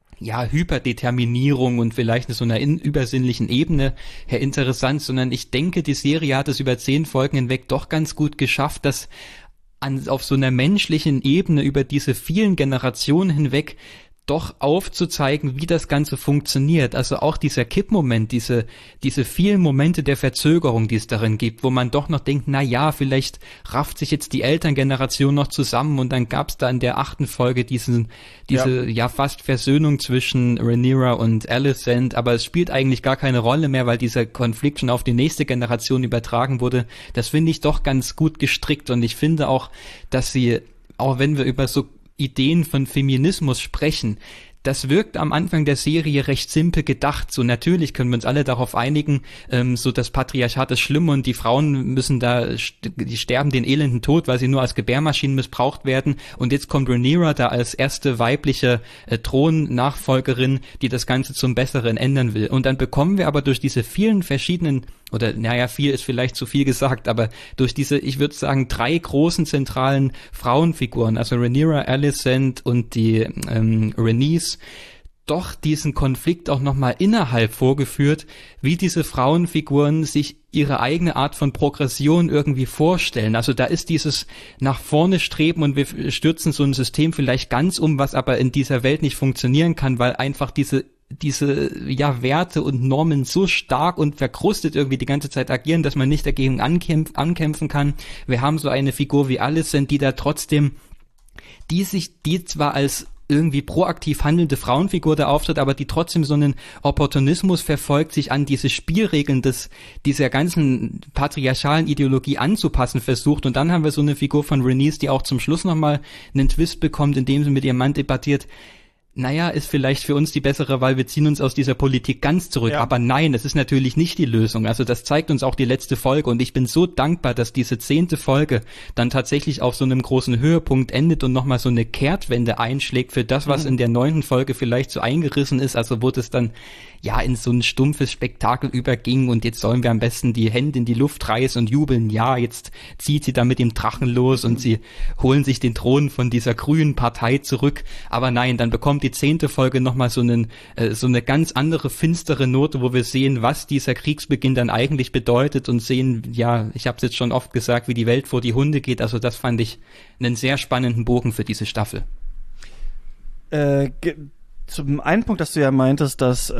Hyperdeterminierung und vielleicht so einer übersinnlichen Ebene her interessant, sondern ich denke, die Serie hat es über 10 Folgen hinweg doch ganz gut geschafft, dass auf so einer menschlichen Ebene über diese vielen Generationen hinweg doch aufzuzeigen, wie das Ganze funktioniert. Also auch dieser Kippmoment, diese vielen Momente der Verzögerung, die es darin gibt, wo man doch noch denkt, na ja, vielleicht rafft sich jetzt die Elterngeneration noch zusammen und dann gab es da in der 8. Folge diese fast Versöhnung zwischen Rhaenyra und Alicent, aber es spielt eigentlich gar keine Rolle mehr, weil dieser Konflikt schon auf die nächste Generation übertragen wurde. Das finde ich doch ganz gut gestrickt und ich finde auch, dass sie, auch wenn wir über so Ideen von Feminismus sprechen, das wirkt am Anfang der Serie recht simpel gedacht. So natürlich können wir uns alle darauf einigen, so das Patriarchat ist schlimm und die Frauen müssen die sterben den elenden Tod, weil sie nur als Gebärmaschinen missbraucht werden. Und jetzt kommt Rhaenyra da als erste weibliche Thronnachfolgerin, die das Ganze zum Besseren ändern will. Und dann bekommen wir aber durch diese vielen verschiedenen, oder viel ist vielleicht zu viel gesagt, aber durch diese, ich würde sagen, 3 großen zentralen Frauenfiguren, also Rhaenyra, Alicent und die Rhaenys, doch diesen Konflikt auch nochmal innerhalb vorgeführt, wie diese Frauenfiguren sich ihre eigene Art von Progression irgendwie vorstellen. Also da ist dieses nach vorne streben und wir stürzen so ein System vielleicht ganz um, was aber in dieser Welt nicht funktionieren kann, weil einfach diese Werte und Normen so stark und verkrustet irgendwie die ganze Zeit agieren, dass man nicht dagegen ankämpfen kann. Wir haben so eine Figur wie Alicent, die da trotzdem, die zwar als irgendwie proaktiv handelnde Frauenfigur da auftritt, aber die trotzdem so einen Opportunismus verfolgt, sich an diese Spielregeln dieser ganzen patriarchalen Ideologie anzupassen versucht. Und dann haben wir so eine Figur von Rhaenys, die auch zum Schluss nochmal einen Twist bekommt, indem sie mit ihrem Mann debattiert, naja, ist vielleicht für uns die bessere, weil wir ziehen uns aus dieser Politik ganz zurück. Ja. Aber nein, das ist natürlich nicht die Lösung. Also das zeigt uns auch die letzte Folge und ich bin so dankbar, dass diese 10. Folge dann tatsächlich auf so einem großen Höhepunkt endet und nochmal so eine Kehrtwende einschlägt für das, was in der 9. Folge vielleicht so eingerissen ist. Also wo das dann in so ein stumpfes Spektakel überging und jetzt sollen wir am besten die Hände in die Luft reißen und jubeln. Ja, jetzt zieht sie da mit dem Drachen los und sie holen sich den Thron von dieser grünen Partei zurück. Aber nein, dann bekommt die 10. Folge nochmal so eine ganz andere, finstere Note, wo wir sehen, was dieser Kriegsbeginn dann eigentlich bedeutet und sehen, ich habe es jetzt schon oft gesagt, wie die Welt vor die Hunde geht. Also das fand ich einen sehr spannenden Bogen für diese Staffel. Zum einen Punkt, dass du ja meintest, dass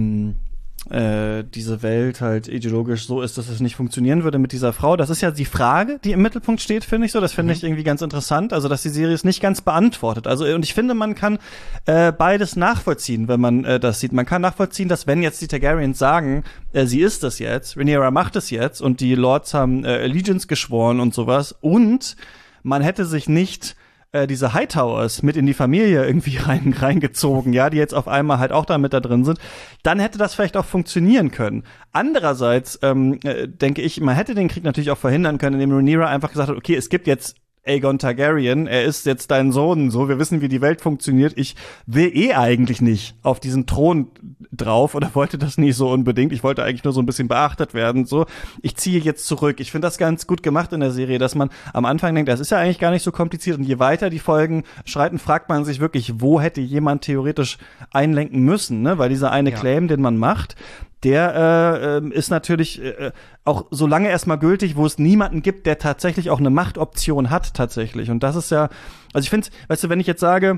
diese Welt halt ideologisch so ist, dass es nicht funktionieren würde mit dieser Frau. Das ist ja die Frage, die im Mittelpunkt steht, finde ich so. Das finde ich irgendwie ganz interessant. Also, dass die Serie es nicht ganz beantwortet. Also, und ich finde, man kann beides nachvollziehen, wenn man das sieht. Man kann nachvollziehen, dass wenn jetzt die Targaryens sagen, sie ist das jetzt, Rhaenyra macht es jetzt und die Lords haben Allegiance geschworen und sowas und man hätte sich nicht diese Hightowers mit in die Familie irgendwie reingezogen, ja, die jetzt auf einmal halt auch damit da drin sind, dann hätte das vielleicht auch funktionieren können. Andererseits denke ich, man hätte den Krieg natürlich auch verhindern können, indem Rhaenyra einfach gesagt hat, okay, es gibt jetzt Aegon Targaryen, er ist jetzt dein Sohn, so, wir wissen, wie die Welt funktioniert. Ich will eigentlich nicht auf diesen Thron drauf oder wollte das nie so unbedingt. Ich wollte eigentlich nur so ein bisschen beachtet werden, so. Ich ziehe jetzt zurück. Ich finde das ganz gut gemacht in der Serie, dass man am Anfang denkt, das ist ja eigentlich gar nicht so kompliziert und je weiter die Folgen schreiten, fragt man sich wirklich, wo hätte jemand theoretisch einlenken müssen, ne? Weil dieser eine Claim, den man macht, der ist natürlich auch so lange erstmal gültig, wo es niemanden gibt, der tatsächlich auch eine Machtoption hat tatsächlich. Und das ist ja, also ich finde, weißt du, wenn ich jetzt sage,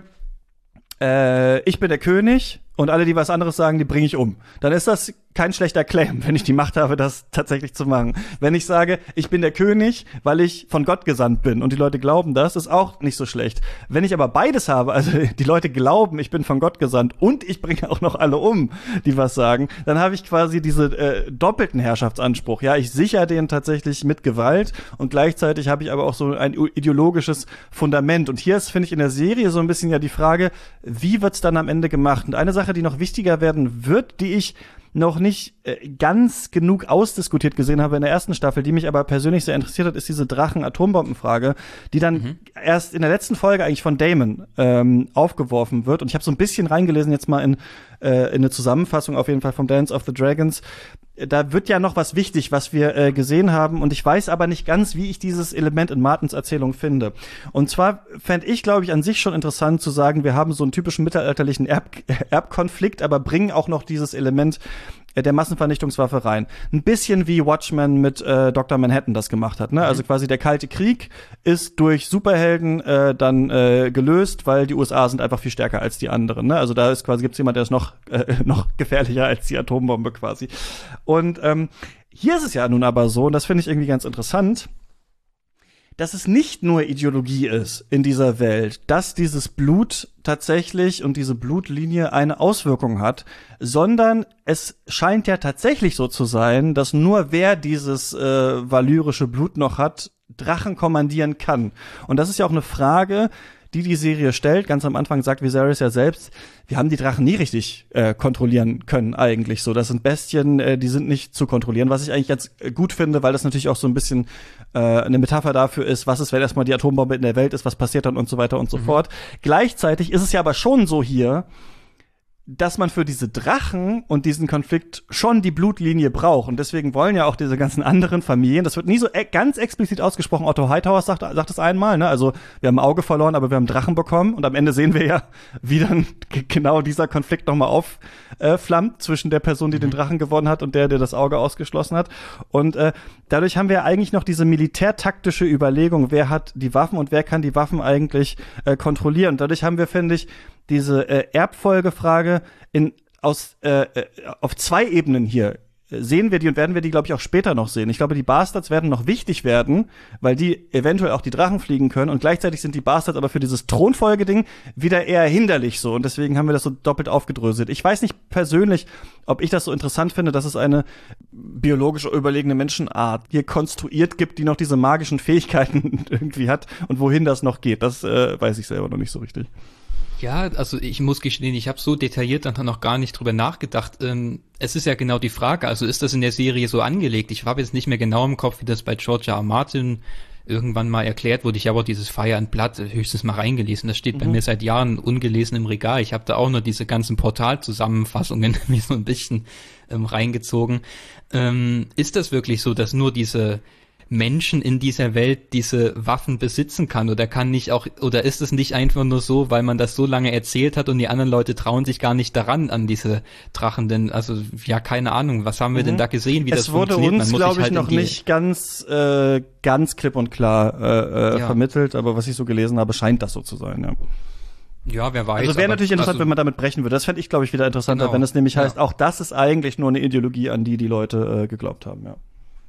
ich bin der König und alle, die was anderes sagen, die bringe ich um, dann ist das kein schlechter Claim, wenn ich die Macht habe, das tatsächlich zu machen. Wenn ich sage, ich bin der König, weil ich von Gott gesandt bin und die Leute glauben das, ist auch nicht so schlecht. Wenn ich aber beides habe, also die Leute glauben, ich bin von Gott gesandt und ich bringe auch noch alle um, die was sagen, dann habe ich quasi diese doppelten Herrschaftsanspruch. Ja, ich sichere den tatsächlich mit Gewalt und gleichzeitig habe ich aber auch so ein ideologisches Fundament. Und hier ist, finde ich, in der Serie so ein bisschen ja die Frage, wie wird's dann am Ende gemacht? Und eine Sache, die noch wichtiger werden wird, die ich noch nicht ganz genug ausdiskutiert gesehen habe in der ersten Staffel, die mich aber persönlich sehr interessiert hat, ist diese Drachen-Atombomben-Frage, die dann erst in der letzten Folge eigentlich von Daemon aufgeworfen wird. Und ich habe so ein bisschen reingelesen jetzt mal in eine Zusammenfassung auf jeden Fall vom Dance of the Dragons. Da wird ja noch was wichtig, was wir gesehen haben. Und ich weiß aber nicht ganz, wie ich dieses Element in Martins Erzählung finde. Und zwar fände ich, glaube ich, an sich schon interessant zu sagen, wir haben so einen typischen mittelalterlichen Erbkonflikt, aber bringen auch noch dieses Element der Massenvernichtungswaffe rein. Ein bisschen wie Watchmen mit Dr. Manhattan das gemacht hat, ne? Also quasi der Kalte Krieg ist durch Superhelden dann gelöst, weil die USA sind einfach viel stärker als die anderen, ne? Also da ist quasi, gibt's jemand, der ist noch gefährlicher als die Atombombe quasi. Und hier ist es ja nun aber so, und das finde ich irgendwie ganz interessant, dass es nicht nur Ideologie ist in dieser Welt, dass dieses Blut tatsächlich und diese Blutlinie eine Auswirkung hat, sondern es scheint ja tatsächlich so zu sein, dass nur wer dieses valyrische Blut noch hat, Drachen kommandieren kann. Und das ist ja auch eine Frage, die Serie stellt. Ganz am Anfang sagt Viserys ja selbst, wir haben die Drachen nie richtig kontrollieren können eigentlich so. Das sind Bestien, die sind nicht zu kontrollieren, was ich eigentlich ganz gut finde, weil das natürlich auch so ein bisschen eine Metapher dafür ist, was ist, wenn erstmal die Atombombe in der Welt ist, was passiert dann und so weiter und so fort. Gleichzeitig ist es ja aber schon so hier, dass man für diese Drachen und diesen Konflikt schon die Blutlinie braucht. Und deswegen wollen ja auch diese ganzen anderen Familien, das wird nie so ganz explizit ausgesprochen, Otto Hightower sagt es einmal, ne? Also wir haben ein Auge verloren, aber wir haben Drachen bekommen. Und am Ende sehen wir ja, wie dann genau dieser Konflikt nochmal aufflammt zwischen der Person, die den Drachen gewonnen hat und der das Auge ausgeschlossen hat. Und dadurch haben wir eigentlich noch diese militärtaktische Überlegung, wer hat die Waffen und wer kann die Waffen eigentlich kontrollieren. Und dadurch haben wir, finde ich, diese Erbfolgefrage auf zwei Ebenen hier. Sehen wir die und werden wir die, glaube ich, auch später noch sehen. Ich glaube, die Bastards werden noch wichtig werden, weil die eventuell auch die Drachen fliegen können und gleichzeitig sind die Bastards aber für dieses Thronfolgeding wieder eher hinderlich so und deswegen haben wir das so doppelt aufgedröselt. Ich weiß nicht persönlich, ob ich das so interessant finde, dass es eine biologisch überlegene Menschenart hier konstruiert gibt, die noch diese magischen Fähigkeiten irgendwie hat und wohin das noch geht. Das weiß ich selber noch nicht so richtig. Ja, also ich muss gestehen, ich habe so detailliert dann noch gar nicht drüber nachgedacht. Es ist ja genau die Frage, also ist das in der Serie so angelegt? Ich habe jetzt nicht mehr genau im Kopf, wie das bei George R. R. Martin irgendwann mal erklärt wurde. Ich habe auch dieses Fire and Blood höchstens mal reingelesen. Das steht bei mir seit Jahren ungelesen im Regal. Ich habe da auch nur diese ganzen Portalzusammenfassungen wie so ein bisschen reingezogen. Ist das wirklich so, dass nur diese Menschen in dieser Welt diese Waffen besitzen kann oder kann nicht auch, oder ist es nicht einfach nur so, weil man das so lange erzählt hat und die anderen Leute trauen sich gar nicht daran an diese Drachen, denn also ja, keine Ahnung, was haben wir denn da gesehen, wie das funktioniert? Es wurde uns, glaube ich, noch nicht ganz klipp und klar vermittelt, aber was ich so gelesen habe, scheint das so zu sein, ja. Ja, wer weiß. Also wäre natürlich interessant, wenn man damit brechen würde. Das fände ich, glaube ich, wieder interessanter, wenn es nämlich heißt, auch das ist eigentlich nur eine Ideologie, an die Leute geglaubt haben, ja.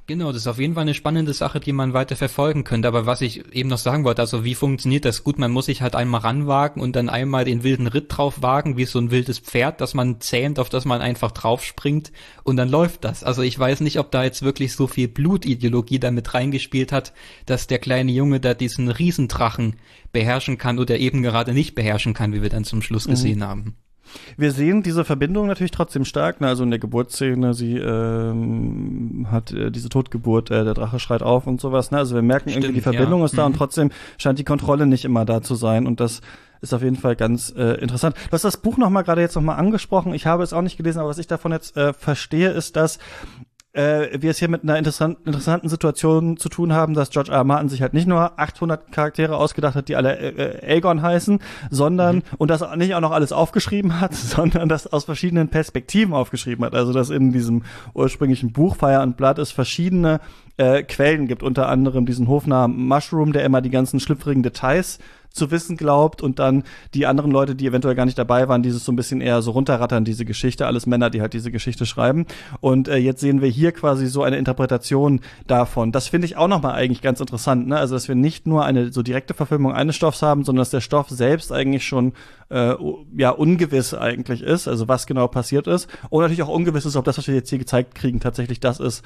Genau, das ist auf jeden Fall eine spannende Sache, die man weiter verfolgen könnte. Aber was ich eben noch sagen wollte, also wie funktioniert das? Gut, man muss sich halt einmal ranwagen und dann einmal den wilden Ritt drauf wagen, wie so ein wildes Pferd, das man zähmt, auf das man einfach drauf springt und dann läuft das. Also ich weiß nicht, ob da jetzt wirklich so viel Blutideologie damit reingespielt hat, dass der kleine Junge da diesen Riesendrachen beherrschen kann oder eben gerade nicht beherrschen kann, wie wir dann zum Schluss gesehen haben. Wir sehen diese Verbindung natürlich trotzdem stark, ne? Also in der Geburtsszene, sie hat diese Totgeburt, der Drache schreit auf und sowas, ne? Also wir merken irgendwie, die Verbindung ist da und trotzdem scheint die Kontrolle nicht immer da zu sein und das ist auf jeden Fall ganz interessant. Du hast das Buch jetzt noch mal angesprochen, ich habe es auch nicht gelesen, aber was ich davon jetzt verstehe, ist, dass wir es hier mit einer interessanten Situation zu tun haben, dass George R. R. Martin sich halt nicht nur 800 Charaktere ausgedacht hat, die alle Aegon heißen, sondern, und das nicht auch noch alles aufgeschrieben hat, sondern das aus verschiedenen Perspektiven aufgeschrieben hat. Also, dass in diesem ursprünglichen Buch Fire and Blood es verschiedene Quellen gibt, unter anderem diesen Hofnamen Mushroom, der immer die ganzen schlüpfrigen Details zu wissen glaubt und dann die anderen Leute, die eventuell gar nicht dabei waren, dieses so ein bisschen eher so runterrattern, diese Geschichte, alles Männer, die halt diese Geschichte schreiben. Und jetzt sehen wir hier quasi so eine Interpretation davon. Das finde ich auch nochmal eigentlich ganz interessant, ne? Also, dass wir nicht nur eine so direkte Verfilmung eines Stoffs haben, sondern dass der Stoff selbst eigentlich schon ungewiss eigentlich ist, also was genau passiert ist. Und natürlich auch ungewiss ist, ob das, was wir jetzt hier gezeigt kriegen, tatsächlich das ist,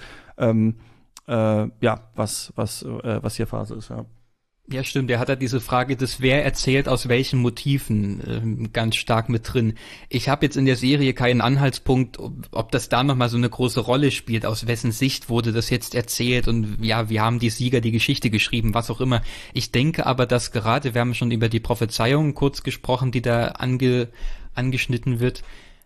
was hier Phase ist, ja. Ja, stimmt. Er hat da diese Frage des Wer erzählt aus welchen Motiven ganz stark mit drin. Ich habe jetzt in der Serie keinen Anhaltspunkt, ob das da nochmal so eine große Rolle spielt, aus wessen Sicht wurde das jetzt erzählt und ja, wie haben die Sieger die Geschichte geschrieben, was auch immer. Ich denke aber, dass gerade, wir haben schon über die Prophezeiung kurz gesprochen, die da angeschnitten wird,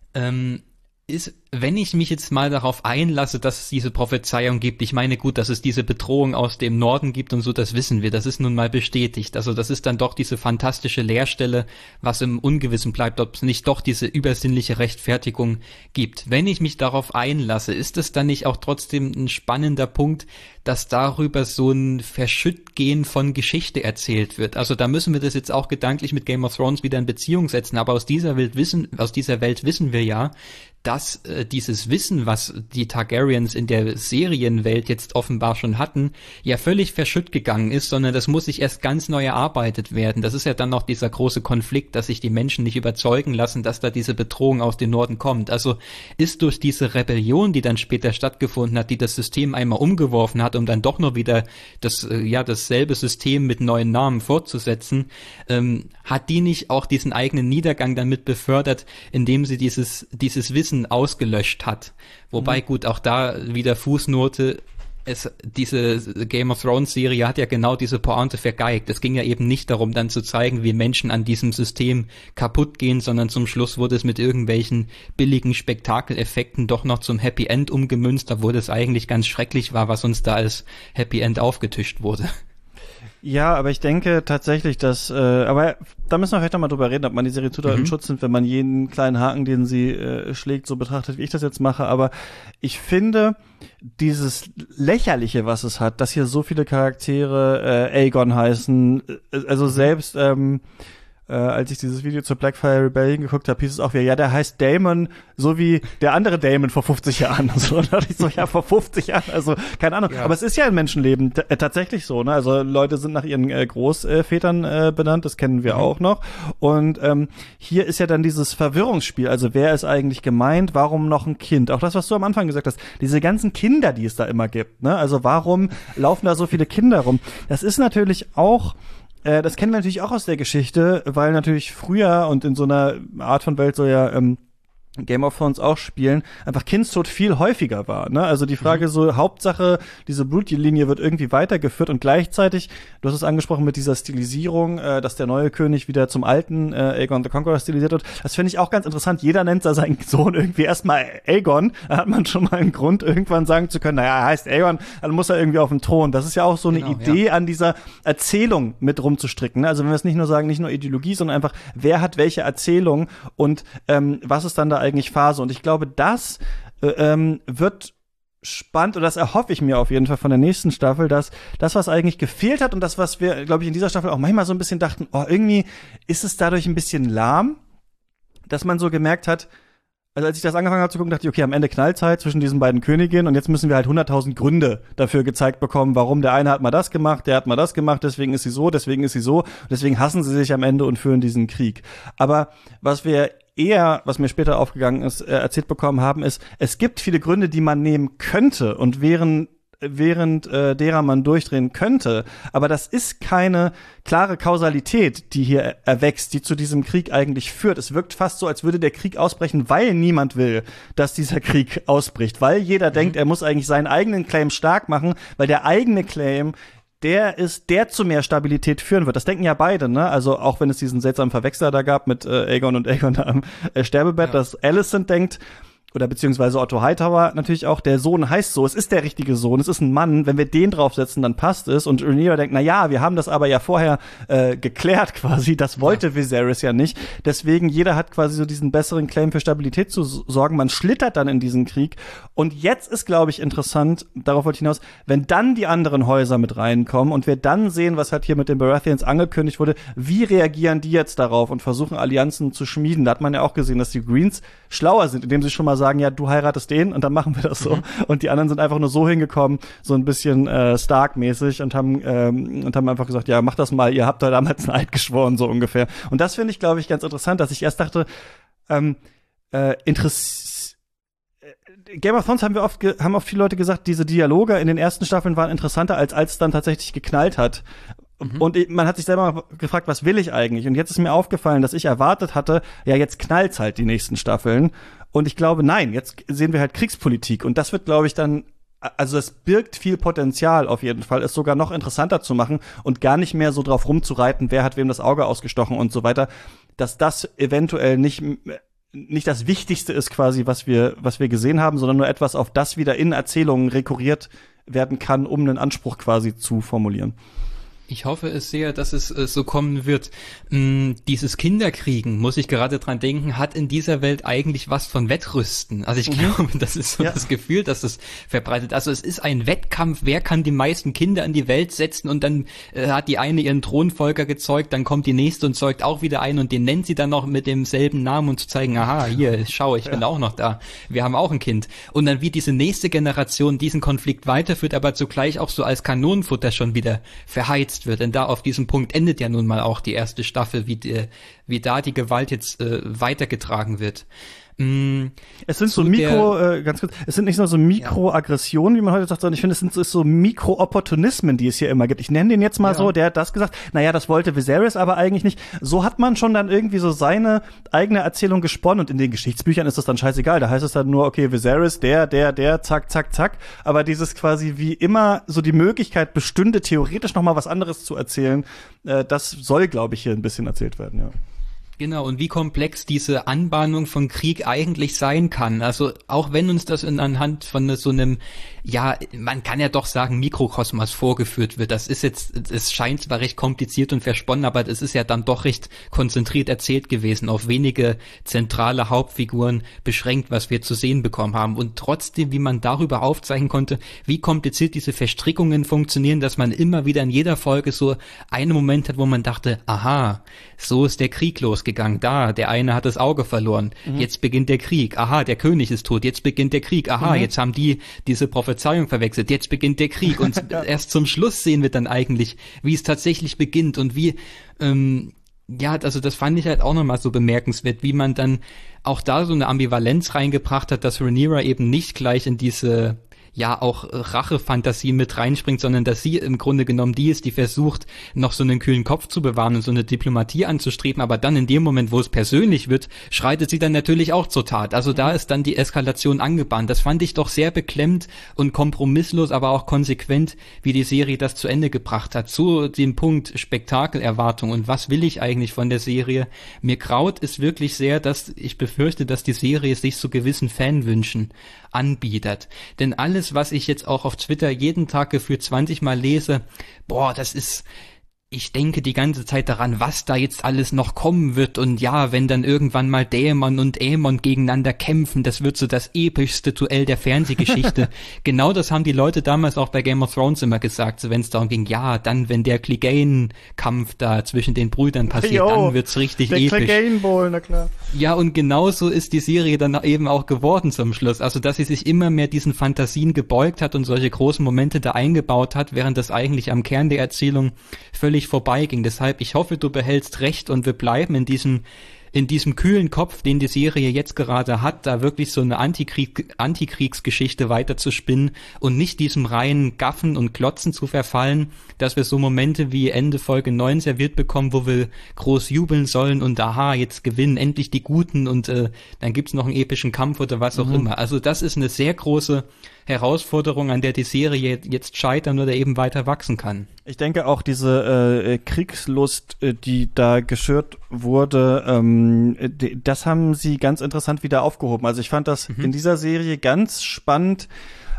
ist, wenn ich mich jetzt mal darauf einlasse, dass es diese Prophezeiung gibt, ich meine gut, dass es diese Bedrohung aus dem Norden gibt und so, das wissen wir, das ist nun mal bestätigt. Also das ist dann doch diese fantastische Leerstelle, was im Ungewissen bleibt, ob es nicht doch diese übersinnliche Rechtfertigung gibt. Wenn ich mich darauf einlasse, ist es dann nicht auch trotzdem ein spannender Punkt, dass darüber so ein Verschüttgehen von Geschichte erzählt wird. Also da müssen wir das jetzt auch gedanklich mit Game of Thrones wieder in Beziehung setzen, aber aus dieser Welt wissen wir ja, dass dieses Wissen, was die Targaryens in der Serienwelt jetzt offenbar schon hatten, ja völlig verschütt gegangen ist, sondern das muss sich erst ganz neu erarbeitet werden. Das ist ja dann noch dieser große Konflikt, dass sich die Menschen nicht überzeugen lassen, dass da diese Bedrohung aus dem Norden kommt. Also ist durch diese Rebellion, die dann später stattgefunden hat, die das System einmal umgeworfen hat, um dann doch nur wieder dasselbe System mit neuen Namen fortzusetzen, hat die nicht auch diesen eigenen Niedergang damit befördert, indem sie dieses Wissen ausgelöscht hat. Wobei, gut, auch da wieder Fußnote, diese Game of Thrones Serie hat ja genau diese Pointe vergeigt. Es ging ja eben nicht darum, dann zu zeigen, wie Menschen an diesem System kaputt gehen, sondern zum Schluss wurde es mit irgendwelchen billigen Spektakeleffekten doch noch zum Happy End umgemünzt, obwohl das eigentlich ganz schrecklich war, was uns da als Happy End aufgetischt wurde. Ja, aber ich denke tatsächlich, dass, aber da müssen wir vielleicht nochmal drüber reden, ob man die Serie zu doll im Schutz nimmt, wenn man jeden kleinen Haken, den sie schlägt, so betrachtet, wie ich das jetzt mache. Aber ich finde, dieses Lächerliche, was es hat, dass hier so viele Charaktere Aegon heißen, also selbst, als ich dieses Video zur Blackfire Rebellion geguckt habe, hieß es auch wieder, ja, der heißt Daemon, so wie der andere Daemon vor 50 Jahren. Also, und da dachte ich so, ja, vor 50 Jahren, also, keine Ahnung. Ja. Aber es ist ja im Menschenleben tatsächlich so, ne? Also, Leute sind nach ihren Großvätern benannt, das kennen wir auch noch. Und hier ist ja dann dieses Verwirrungsspiel, also wer ist eigentlich gemeint, warum noch ein Kind? Auch das, was du am Anfang gesagt hast, diese ganzen Kinder, die es da immer gibt, ne? Also, warum laufen da so viele Kinder rum? Das ist natürlich auch das kennen wir natürlich auch aus der Geschichte, weil natürlich früher und in so einer Art von Welt soll ja Game of Thrones auch spielen, einfach Kindstod viel häufiger war, ne? Also die Frage so, Hauptsache, diese Blutlinie wird irgendwie weitergeführt und gleichzeitig, du hast es angesprochen mit dieser Stilisierung, dass der neue König wieder zum alten Aegon the Conqueror stilisiert wird. Das finde ich auch ganz interessant. Jeder nennt da seinen Sohn irgendwie erstmal Aegon. Da hat man schon mal einen Grund, irgendwann sagen zu können, naja, er heißt Aegon, dann muss er irgendwie auf den Thron. Das ist ja auch so eine Idee, an dieser Erzählung mit rumzustricken, ne? Also wenn wir es nicht nur sagen, nicht nur Ideologie, sondern einfach, wer hat welche Erzählung und was ist dann da eigentlich Phase. Und ich glaube, das wird spannend und das erhoffe ich mir auf jeden Fall von der nächsten Staffel, dass das, was eigentlich gefehlt hat und das, was wir, glaube ich, in dieser Staffel auch manchmal so ein bisschen dachten, oh, irgendwie ist es dadurch ein bisschen lahm, dass man so gemerkt hat, Also als ich das angefangen habe zu gucken, dachte ich, okay, am Ende knallt's halt zwischen diesen beiden Königinnen und jetzt müssen wir halt 100.000 Gründe dafür gezeigt bekommen, warum der eine hat mal das gemacht, der hat mal das gemacht, deswegen ist sie so, deswegen hassen sie sich am Ende und führen diesen Krieg. Aber was mir später aufgegangen ist, erzählt bekommen haben, ist, es gibt viele Gründe, die man nehmen könnte und während derer man durchdrehen könnte. Aber das ist keine klare Kausalität, die hier erwächst, die zu diesem Krieg eigentlich führt. Es wirkt fast so, als würde der Krieg ausbrechen, weil niemand will, dass dieser Krieg ausbricht. Weil jeder denkt, er muss eigentlich seinen eigenen Claim stark machen, weil der eigene Claim der zu mehr Stabilität führen wird. Das denken ja beide, ne? Also auch wenn es diesen seltsamen Verwechsler da gab mit Aegon und Aegon am Sterbebett, dass Alicent denkt, oder beziehungsweise Otto Hightower natürlich auch, der Sohn heißt so, es ist der richtige Sohn, es ist ein Mann, wenn wir den draufsetzen, dann passt es. Und Rhaenyra denkt, na ja, wir haben das aber ja vorher geklärt quasi, das wollte Viserys ja nicht. Deswegen, jeder hat quasi so diesen besseren Claim für Stabilität zu sorgen. Man schlittert dann in diesen Krieg. Und jetzt ist, glaube ich, interessant, darauf wollte ich hinaus, wenn dann die anderen Häuser mit reinkommen und wir dann sehen, was halt hier mit den Baratheons angekündigt wurde, wie reagieren die jetzt darauf und versuchen, Allianzen zu schmieden. Da hat man ja auch gesehen, dass die Greens schlauer sind, indem sie schon mal sagen, ja, du heiratest den und dann machen wir das so. Und die anderen sind einfach nur so hingekommen, so ein bisschen Stark-mäßig und haben einfach gesagt, ja, macht das mal, ihr habt da damals einen Eid geschworen, so ungefähr. Und das finde ich, glaube ich, ganz interessant, dass ich erst dachte, Game of Thrones haben oft viele Leute gesagt, diese Dialoge in den ersten Staffeln waren interessanter, als es dann tatsächlich geknallt hat. Und man hat sich selber gefragt, was will ich eigentlich? Und jetzt ist mir aufgefallen, dass ich erwartet hatte, ja, jetzt knallt's halt die nächsten Staffeln. Und ich glaube, nein, jetzt sehen wir halt Kriegspolitik. Und das wird, glaube ich, dann, also es birgt viel Potenzial auf jeden Fall, es sogar noch interessanter zu machen und gar nicht mehr so drauf rumzureiten, wer hat wem das Auge ausgestochen und so weiter, dass das eventuell nicht das Wichtigste ist quasi, was wir gesehen haben, sondern nur etwas, auf das wieder in Erzählungen rekurriert werden kann, um einen Anspruch quasi zu formulieren. Ich hoffe es sehr, dass es so kommen wird. Dieses Kinderkriegen, muss ich gerade dran denken, hat in dieser Welt eigentlich was von Wettrüsten. Also ich glaube, das ist so das Gefühl, dass es verbreitet. Also es ist ein Wettkampf, wer kann die meisten Kinder in die Welt setzen und dann hat die eine ihren Thronfolger gezeugt, dann kommt die nächste und zeugt auch wieder ein und den nennt sie dann noch mit demselben Namen, um zu zeigen, aha, hier, schau, ich bin auch noch da. Wir haben auch ein Kind. Und dann wie diese nächste Generation diesen Konflikt weiterführt, aber zugleich auch so als Kanonenfutter schon wieder verheizt wird, denn da auf diesem Punkt endet ja nun mal auch die erste Staffel, wie da die Gewalt jetzt weitergetragen wird. Es sind so ganz kurz, es sind nicht nur so Mikroaggressionen, wie man heute sagt, sondern ich finde, es sind so Mikro-Opportunismen, die es hier immer gibt. Ich nenne den jetzt mal so, der hat das gesagt, naja, das wollte Viserys aber eigentlich nicht. So hat man schon dann irgendwie so seine eigene Erzählung gesponnen und in den Geschichtsbüchern ist das dann scheißegal. Da heißt es dann nur, okay, Viserys, der, zack, zack, zack. Aber dieses quasi wie immer so die Möglichkeit bestünde, theoretisch noch mal was anderes zu erzählen, das soll, glaube ich, hier ein bisschen erzählt werden, ja. Genau, und wie komplex diese Anbahnung von Krieg eigentlich sein kann. Also auch wenn uns das anhand von so einem, ja, man kann ja doch sagen, Mikrokosmos vorgeführt wird. Das ist jetzt, es scheint zwar recht kompliziert und versponnen, aber es ist ja dann doch recht konzentriert erzählt gewesen, auf wenige zentrale Hauptfiguren beschränkt, was wir zu sehen bekommen haben. Und trotzdem, wie man darüber aufzeichnen konnte, wie kompliziert diese Verstrickungen funktionieren, dass man immer wieder in jeder Folge so einen Moment hat, wo man dachte, aha, so ist der Krieg losgegangen. Da, der eine hat das Auge verloren. Jetzt beginnt der Krieg. Aha, der König ist tot. Jetzt beginnt der Krieg. Aha, jetzt haben die diese Prophezeiung verwechselt. Jetzt beginnt der Krieg. Und erst zum Schluss sehen wir dann eigentlich, wie es tatsächlich beginnt und wie, also das fand ich halt auch nochmal so bemerkenswert, wie man dann auch da so eine Ambivalenz reingebracht hat, dass Rhaenyra eben nicht gleich in diese auch Rachefantasie mit reinspringt, sondern dass sie im Grunde genommen die ist, die versucht, noch so einen kühlen Kopf zu bewahren und so eine Diplomatie anzustreben, aber dann in dem Moment, wo es persönlich wird, schreitet sie dann natürlich auch zur Tat. Also da ist dann die Eskalation angebahnt. Das fand ich doch sehr beklemmt und kompromisslos, aber auch konsequent, wie die Serie das zu Ende gebracht hat. Zu dem Punkt Spektakelerwartung und was will ich eigentlich von der Serie? Mir graut es wirklich sehr, dass ich befürchte, dass die Serie sich so gewissen Fanwünschen anbietet. Denn alles, was ich jetzt auch auf Twitter jeden Tag gefühlt 20 Mal lese, das ist ich denke die ganze Zeit daran, was da jetzt alles noch kommen wird und ja, wenn dann irgendwann mal Daemon und Aemon gegeneinander kämpfen, das wird so das epischste Duell der Fernsehgeschichte. Genau das haben die Leute damals auch bei Game of Thrones immer gesagt, so wenn es darum ging, ja, dann wenn der Clegane-Kampf da zwischen den Brüdern passiert, dann wird's richtig episch. Der Clegane Bowl, na klar. Ja, und genauso ist die Serie dann eben auch geworden zum Schluss. Also, dass sie sich immer mehr diesen Fantasien gebeugt hat und solche großen Momente da eingebaut hat, während das eigentlich am Kern der Erzählung völlig vorbeiging. Deshalb, ich hoffe, du behältst recht und wir bleiben in diesem kühlen Kopf, den die Serie jetzt gerade hat, da wirklich so eine Antikriegsgeschichte weiter zu spinnen und nicht diesem reinen Gaffen und Klotzen zu verfallen, dass wir so Momente wie Ende Folge 9 serviert bekommen, wo wir groß jubeln sollen und aha, jetzt gewinnen endlich die Guten und dann gibt's noch einen epischen Kampf oder was auch immer. Also das ist eine sehr große Herausforderung, an der die Serie jetzt scheitern oder eben weiter wachsen kann. Ich denke auch diese Kriegslust, die da geschürt wurde, das haben sie ganz interessant wieder aufgehoben. Also ich fand das in dieser Serie ganz spannend,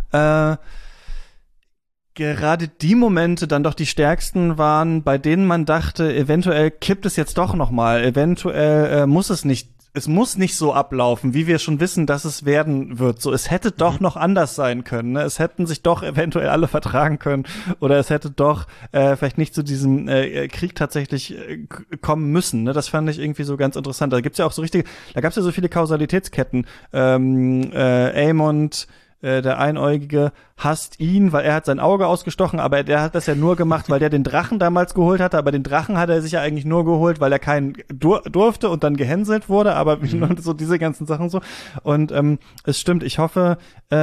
gerade die Momente dann doch die stärksten waren, bei denen man dachte, eventuell kippt es jetzt doch nochmal, eventuell muss es nicht so ablaufen, wie wir schon wissen, dass es werden wird. So, es hätte doch noch anders sein können. Ne? Es hätten sich doch eventuell alle vertragen können oder es hätte doch vielleicht nicht zu diesem Krieg tatsächlich kommen müssen. Ne? Das fand ich irgendwie so ganz interessant. Da gab's ja so viele Kausalitätsketten. Aemond, der Einäugige, hasst ihn, weil er hat sein Auge ausgestochen, aber der hat das ja nur gemacht, weil der den Drachen damals geholt hatte, aber den Drachen hat er sich ja eigentlich nur geholt, weil er keinen durfte und dann gehänselt wurde, aber so diese ganzen Sachen so. Und es stimmt, ich hoffe,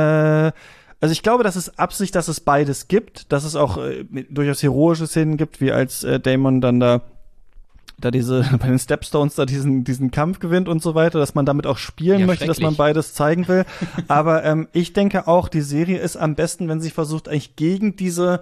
also ich glaube, das ist Absicht, dass es beides gibt, dass es auch durchaus heroische Szenen gibt, wie als Daemon dann da bei den Stepstones da diesen Kampf gewinnt und so weiter, dass man damit auch spielen möchte, dass man beides zeigen will. Aber ich denke auch, die Serie ist am besten, wenn sie versucht, eigentlich gegen diese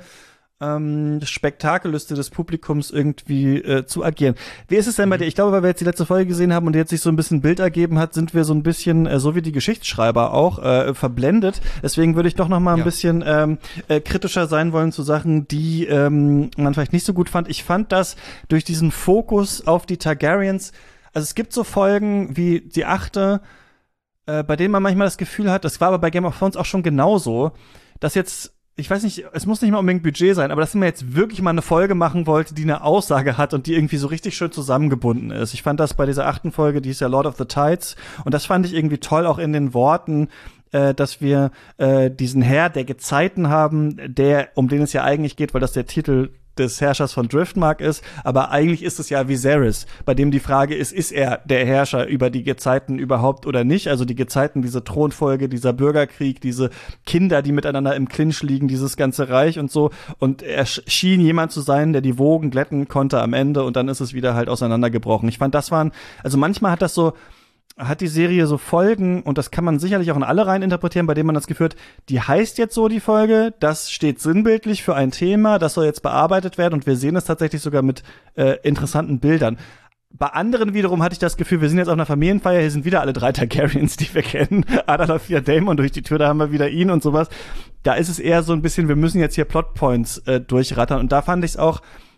Spektakellüste des Publikums irgendwie zu agieren. Wie ist es denn bei dir? Ich glaube, weil wir jetzt die letzte Folge gesehen haben und jetzt sich so ein bisschen Bild ergeben hat, sind wir so ein bisschen, so wie die Geschichtsschreiber auch, verblendet. Deswegen würde ich doch noch mal ein bisschen kritischer sein wollen zu Sachen, die man vielleicht nicht so gut fand. Ich fand das durch diesen Fokus auf die Targaryens, also es gibt so Folgen wie die 8., bei denen man manchmal das Gefühl hat, das war aber bei Game of Thrones auch schon genauso, dass jetzt ich weiß nicht, es muss nicht mal unbedingt Budget sein, aber dass man jetzt wirklich mal eine Folge machen wollte, die eine Aussage hat und die irgendwie so richtig schön zusammengebunden ist. Ich fand das bei dieser 8. Folge, die ist ja Lord of the Tides, und das fand ich irgendwie toll, auch in den Worten, dass wir diesen Herr der Gezeiten haben, um den es ja eigentlich geht, weil das der Titel des Herrschers von Driftmark ist, aber eigentlich ist es ja Viserys, bei dem die Frage ist er der Herrscher über die Gezeiten überhaupt oder nicht? Also die Gezeiten, diese Thronfolge, dieser Bürgerkrieg, diese Kinder, die miteinander im Clinch liegen, dieses ganze Reich und so. Und er schien jemand zu sein, der die Wogen glätten konnte am Ende, und dann ist es wieder halt auseinandergebrochen. Ich fand, also manchmal hat die Serie so Folgen, und das kann man sicherlich auch in alle rein interpretieren, bei denen man das Gefühl hat, die heißt jetzt so die Folge, das steht sinnbildlich für ein Thema, das soll jetzt bearbeitet werden, und wir sehen es tatsächlich sogar mit interessanten Bildern. Bei anderen wiederum hatte ich das Gefühl, wir sind jetzt auf einer Familienfeier, hier sind wieder alle 3 Targaryens, die wir kennen. Da läuft wieder Daemon durch die Tür, da haben wir wieder ihn und sowas. Da ist es eher so ein bisschen, wir müssen jetzt hier Plotpoints durchrattern, und da fand ich es auch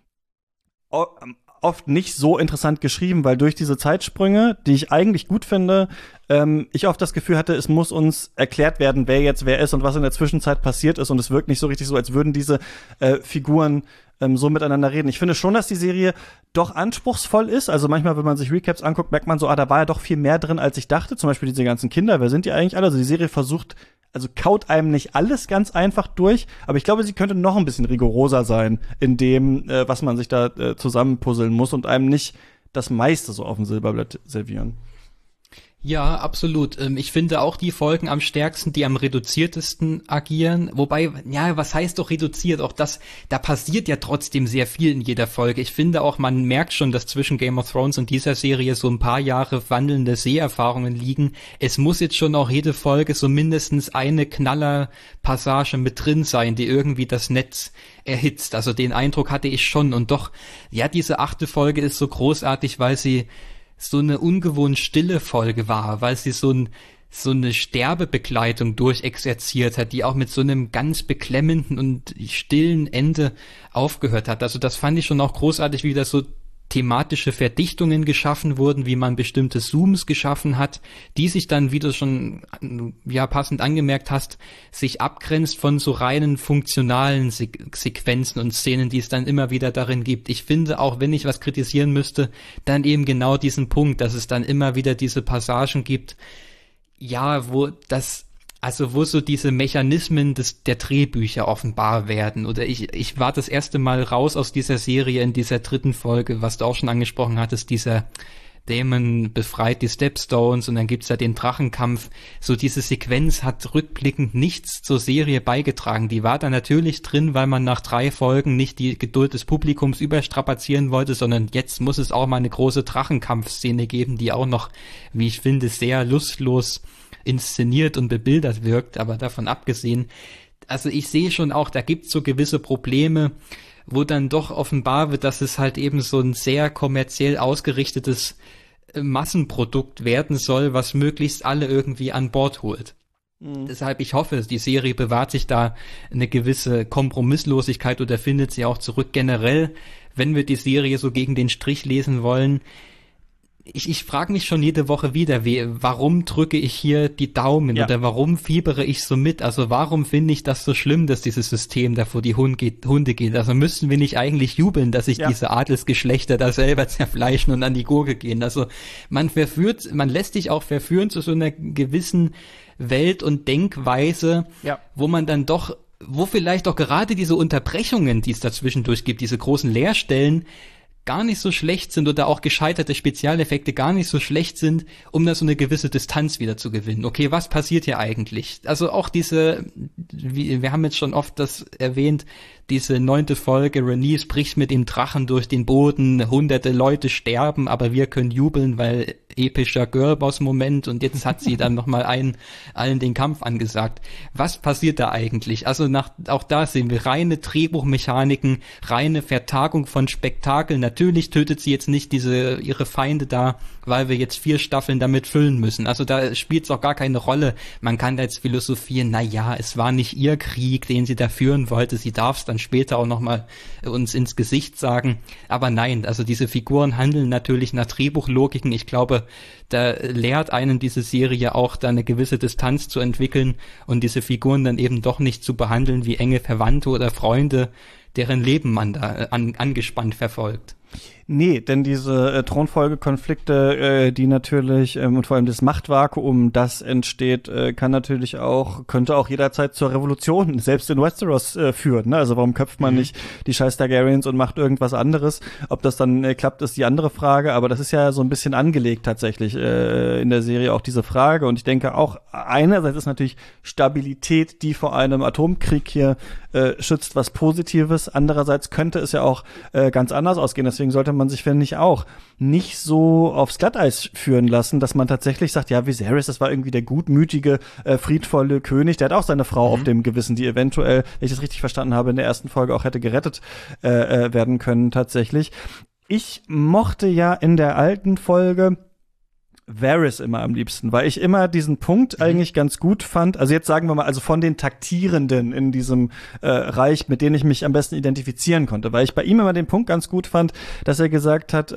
oft nicht so interessant geschrieben, weil durch diese Zeitsprünge, die ich eigentlich gut finde, ich oft das Gefühl hatte, es muss uns erklärt werden, wer jetzt wer ist und was in der Zwischenzeit passiert ist, und es wirkt nicht so richtig so, als würden diese Figuren so miteinander reden. Ich finde schon, dass die Serie doch anspruchsvoll ist. Also manchmal, wenn man sich Recaps anguckt, merkt man so, da war ja doch viel mehr drin, als ich dachte. Zum Beispiel diese ganzen Kinder, wer sind die eigentlich alle? Also die Serie kaut einem nicht alles ganz einfach durch, aber ich glaube, sie könnte noch ein bisschen rigoroser sein in dem, was man sich da zusammenpuzzeln muss, und einem nicht das meiste so auf dem Silberblatt servieren. Ja, absolut. Ich finde auch die Folgen am stärksten, die am reduziertesten agieren. Wobei, ja, was heißt doch reduziert? Auch da passiert ja trotzdem sehr viel in jeder Folge. Ich finde auch, man merkt schon, dass zwischen Game of Thrones und dieser Serie so ein paar Jahre wandelnde Seherfahrungen liegen. Es muss jetzt schon auch jede Folge so mindestens eine Knallerpassage mit drin sein, die irgendwie das Netz erhitzt. Also den Eindruck hatte ich schon. Und doch, ja, diese 8. Folge ist so großartig, weil sie so eine ungewohnt stille Folge war, weil sie so so eine Sterbebegleitung durchexerziert hat, die auch mit so einem ganz beklemmenden und stillen Ende aufgehört hat. Also das fand ich schon auch großartig, wie das so thematische Verdichtungen geschaffen wurden, wie man bestimmte Zooms geschaffen hat, die sich dann, wie du schon passend angemerkt hast, sich abgrenzt von so reinen funktionalen Sequenzen und Szenen, die es dann immer wieder darin gibt. Ich finde, auch wenn ich was kritisieren müsste, dann eben genau diesen Punkt, dass es dann immer wieder diese Passagen gibt, wo so diese Mechanismen der Drehbücher offenbar werden. Oder ich war das erste Mal raus aus dieser Serie in dieser 3. Folge, was du auch schon angesprochen hattest, dieser Daemon befreit die Stepstones und dann gibt's ja den Drachenkampf. So diese Sequenz hat rückblickend nichts zur Serie beigetragen. Die war da natürlich drin, weil man nach 3 Folgen nicht die Geduld des Publikums überstrapazieren wollte, sondern jetzt muss es auch mal eine große Drachenkampfszene geben, die auch noch, wie ich finde, sehr lustlos inszeniert und bebildert wirkt, aber davon abgesehen, also ich sehe schon auch, da gibt's so gewisse Probleme, wo dann doch offenbar wird, dass es halt eben so ein sehr kommerziell ausgerichtetes Massenprodukt werden soll, was möglichst alle irgendwie an Bord holt. Deshalb, ich hoffe, die Serie bewahrt sich da eine gewisse Kompromisslosigkeit oder findet sie auch zurück. Generell, wenn wir die Serie so gegen den Strich lesen wollen, ich frage mich schon jede Woche wieder, warum drücke ich hier die Daumen oder warum fiebere ich so mit? Also warum finde ich das so schlimm, dass dieses System da vor die Hunde geht? Also müssten wir nicht eigentlich jubeln, dass sich diese Adelsgeschlechter da selber zerfleischen und an die Gurke gehen? Also man lässt sich auch verführen zu so einer gewissen Welt- und Denkweise, wo man dann doch, wo vielleicht auch gerade diese Unterbrechungen, die es dazwischendurch gibt, diese großen Leerstellen, gar nicht so schlecht sind oder auch gescheiterte Spezialeffekte gar nicht so schlecht sind, um da so eine gewisse Distanz wieder zu gewinnen. Okay, was passiert hier eigentlich? Also auch wir haben jetzt schon oft das erwähnt, diese 9. Folge, Rhaenys bricht mit dem Drachen durch den Boden, hunderte Leute sterben, aber wir können jubeln, weil epischer Girlboss-Moment und jetzt hat sie dann nochmal allen den Kampf angesagt. Was passiert da eigentlich? Also auch da sehen wir reine Drehbuchmechaniken, reine Vertagung von Spektakeln. Natürlich tötet sie jetzt nicht ihre Feinde da, weil wir jetzt 4 Staffeln damit füllen müssen. Also da spielt es auch gar keine Rolle. Man kann da jetzt philosophieren, es war nicht ihr Krieg, den sie da führen wollte. Sie darf es dann später auch nochmal uns ins Gesicht sagen. Aber nein, also diese Figuren handeln natürlich nach Drehbuchlogiken. Ich glaube, da lehrt einen diese Serie auch, da eine gewisse Distanz zu entwickeln und diese Figuren dann eben doch nicht zu behandeln wie enge Verwandte oder Freunde, deren Leben man da angespannt verfolgt. Nee, denn diese Thronfolgekonflikte, die natürlich und vor allem das Machtvakuum, das entsteht, könnte auch jederzeit zur Revolution, selbst in Westeros, führen. Ne? Also warum köpft man nicht die scheiß Targaryens und macht irgendwas anderes? Ob das dann klappt, ist die andere Frage, aber das ist ja so ein bisschen angelegt tatsächlich in der Serie auch diese Frage. Und ich denke auch, einerseits ist natürlich Stabilität, die vor einem Atomkrieg hier schützt, was Positives. Andererseits könnte es ja auch ganz anders ausgehen. Deswegen sollte man sich, finde ich, auch nicht so aufs Glatteis führen lassen, dass man tatsächlich sagt, ja, Viserys, das war irgendwie der gutmütige, friedvolle König, der hat auch seine Frau auf dem Gewissen, die eventuell, wenn ich das richtig verstanden habe, in der ersten Folge auch hätte gerettet werden können tatsächlich. Ich mochte ja in der alten Folge Varys immer am liebsten, weil ich immer diesen Punkt eigentlich ganz gut fand. Also jetzt sagen wir mal, also von den Taktierenden in diesem Reich, mit denen ich mich am besten identifizieren konnte, weil ich bei ihm immer den Punkt ganz gut fand, dass er gesagt hat,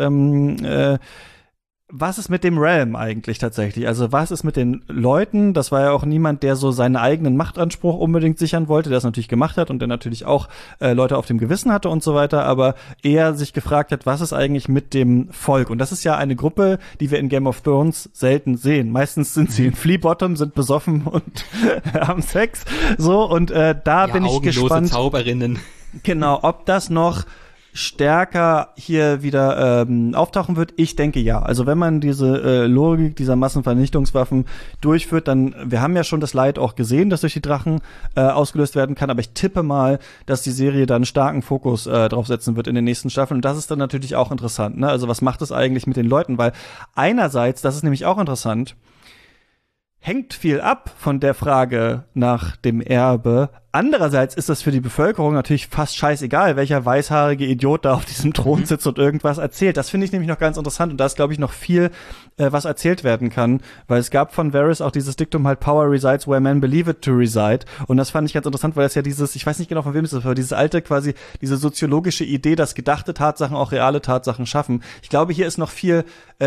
was ist mit dem Realm eigentlich tatsächlich? Also was ist mit den Leuten? Das war ja auch niemand, der so seinen eigenen Machtanspruch unbedingt sichern wollte, der es natürlich gemacht hat und der natürlich auch Leute auf dem Gewissen hatte und so weiter, aber eher sich gefragt hat, was ist eigentlich mit dem Volk? Und das ist ja eine Gruppe, die wir in Game of Thrones selten sehen. Meistens sind sie in Flea Bottom, sind besoffen und haben Sex. So, und da bin ich gespannt. Zauberinnen. Genau, ob das noch stärker hier wieder auftauchen wird? Ich denke ja. Also wenn man diese Logik dieser Massenvernichtungswaffen durchführt, dann, wir haben ja schon das Leid auch gesehen, das durch die Drachen ausgelöst werden kann, aber ich tippe mal, dass die Serie da einen starken Fokus drauf setzen wird in den nächsten Staffeln und das ist dann natürlich auch interessant, ne? Also was macht es eigentlich mit den Leuten? Weil einerseits, das ist nämlich auch interessant, hängt viel ab von der Frage nach dem Erbe. Andererseits ist das für die Bevölkerung natürlich fast scheißegal, welcher weißhaarige Idiot da auf diesem Thron sitzt und irgendwas erzählt. Das finde ich nämlich noch ganz interessant und da ist, glaube ich, noch viel, was erzählt werden kann, weil es gab von Varys auch dieses Diktum halt Power resides where men believe it to reside und das fand ich ganz interessant, weil das ja dieses, ich weiß nicht genau von wem es ist, aber dieses alte quasi, diese soziologische Idee, dass gedachte Tatsachen auch reale Tatsachen schaffen. Ich glaube, hier ist noch viel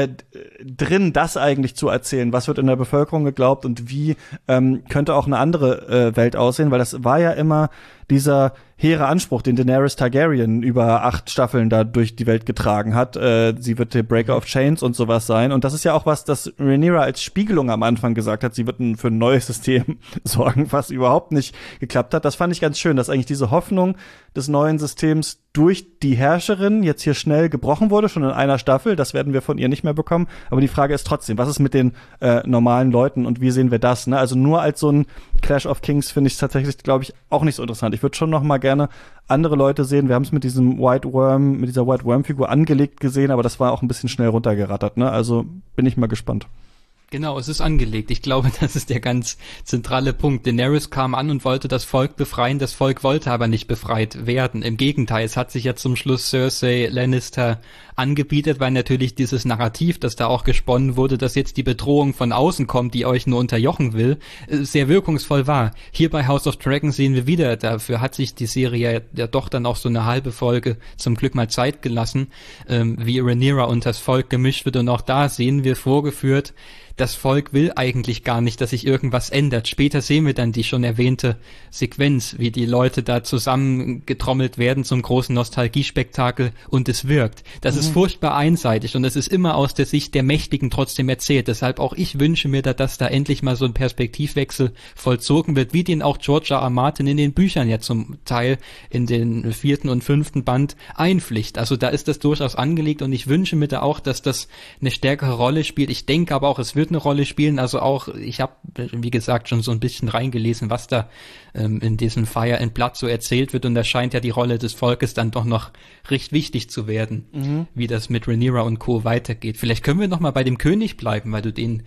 drin, das eigentlich zu erzählen. Was wird in der Bevölkerung geglaubt und wie könnte auch eine andere Welt aussehen, weil das war ja immer dieser hehre Anspruch, den Daenerys Targaryen über 8 Staffeln da durch die Welt getragen hat. Sie wird der Breaker of Chains und sowas sein. Und das ist ja auch was, das Rhaenyra als Spiegelung am Anfang gesagt hat. Sie wird für ein neues System sorgen, was überhaupt nicht geklappt hat. Das fand ich ganz schön, dass eigentlich diese Hoffnung des neuen Systems durch die Herrscherin jetzt hier schnell gebrochen wurde, schon in einer Staffel. Das werden wir von ihr nicht mehr bekommen. Aber die Frage ist trotzdem, was ist mit den normalen Leuten und wie sehen wir das? Ne? Also nur als so ein Clash of Kings finde ich es tatsächlich, glaube ich, auch nicht so interessant. Ich würde schon noch mal gerne andere Leute sehen. Wir haben es mit diesem White Worm-Figur angelegt gesehen, aber das war auch ein bisschen schnell runtergerattert. Ne? Also bin ich mal gespannt. Genau, es ist angelegt. Ich glaube, das ist der ganz zentrale Punkt. Daenerys kam an und wollte das Volk befreien. Das Volk wollte aber nicht befreit werden. Im Gegenteil, es hat sich ja zum Schluss Cersei Lannister angebietet, weil natürlich dieses Narrativ, das da auch gesponnen wurde, dass jetzt die Bedrohung von außen kommt, die euch nur unterjochen will, sehr wirkungsvoll war. Hier bei House of Dragon sehen wir wieder, dafür hat sich die Serie ja doch dann auch so eine halbe Folge zum Glück mal Zeit gelassen, wie Rhaenyra und das Volk gemischt wird und auch da sehen wir vorgeführt, das Volk will eigentlich gar nicht, dass sich irgendwas ändert. Später sehen wir dann die schon erwähnte Sequenz, wie die Leute da zusammengetrommelt werden zum großen Nostalgiespektakel und es wirkt. Das ist furchtbar einseitig und es ist immer aus der Sicht der Mächtigen trotzdem erzählt. Deshalb auch ich wünsche mir, dass da endlich mal so ein Perspektivwechsel vollzogen wird, wie den auch George R. R. Martin in den Büchern ja zum Teil in den 4. und 5. Band einpflicht. Also da ist das durchaus angelegt und ich wünsche mir da auch, dass das eine stärkere Rolle spielt. Ich denke aber auch, es wird eine Rolle spielen, also auch, ich habe, wie gesagt, schon so ein bisschen reingelesen, was da in diesem Fire and Blood so erzählt wird und da scheint ja die Rolle des Volkes dann doch noch recht wichtig zu werden, wie das mit Rhaenyra und Co. weitergeht. Vielleicht können wir noch mal bei dem König bleiben, weil du den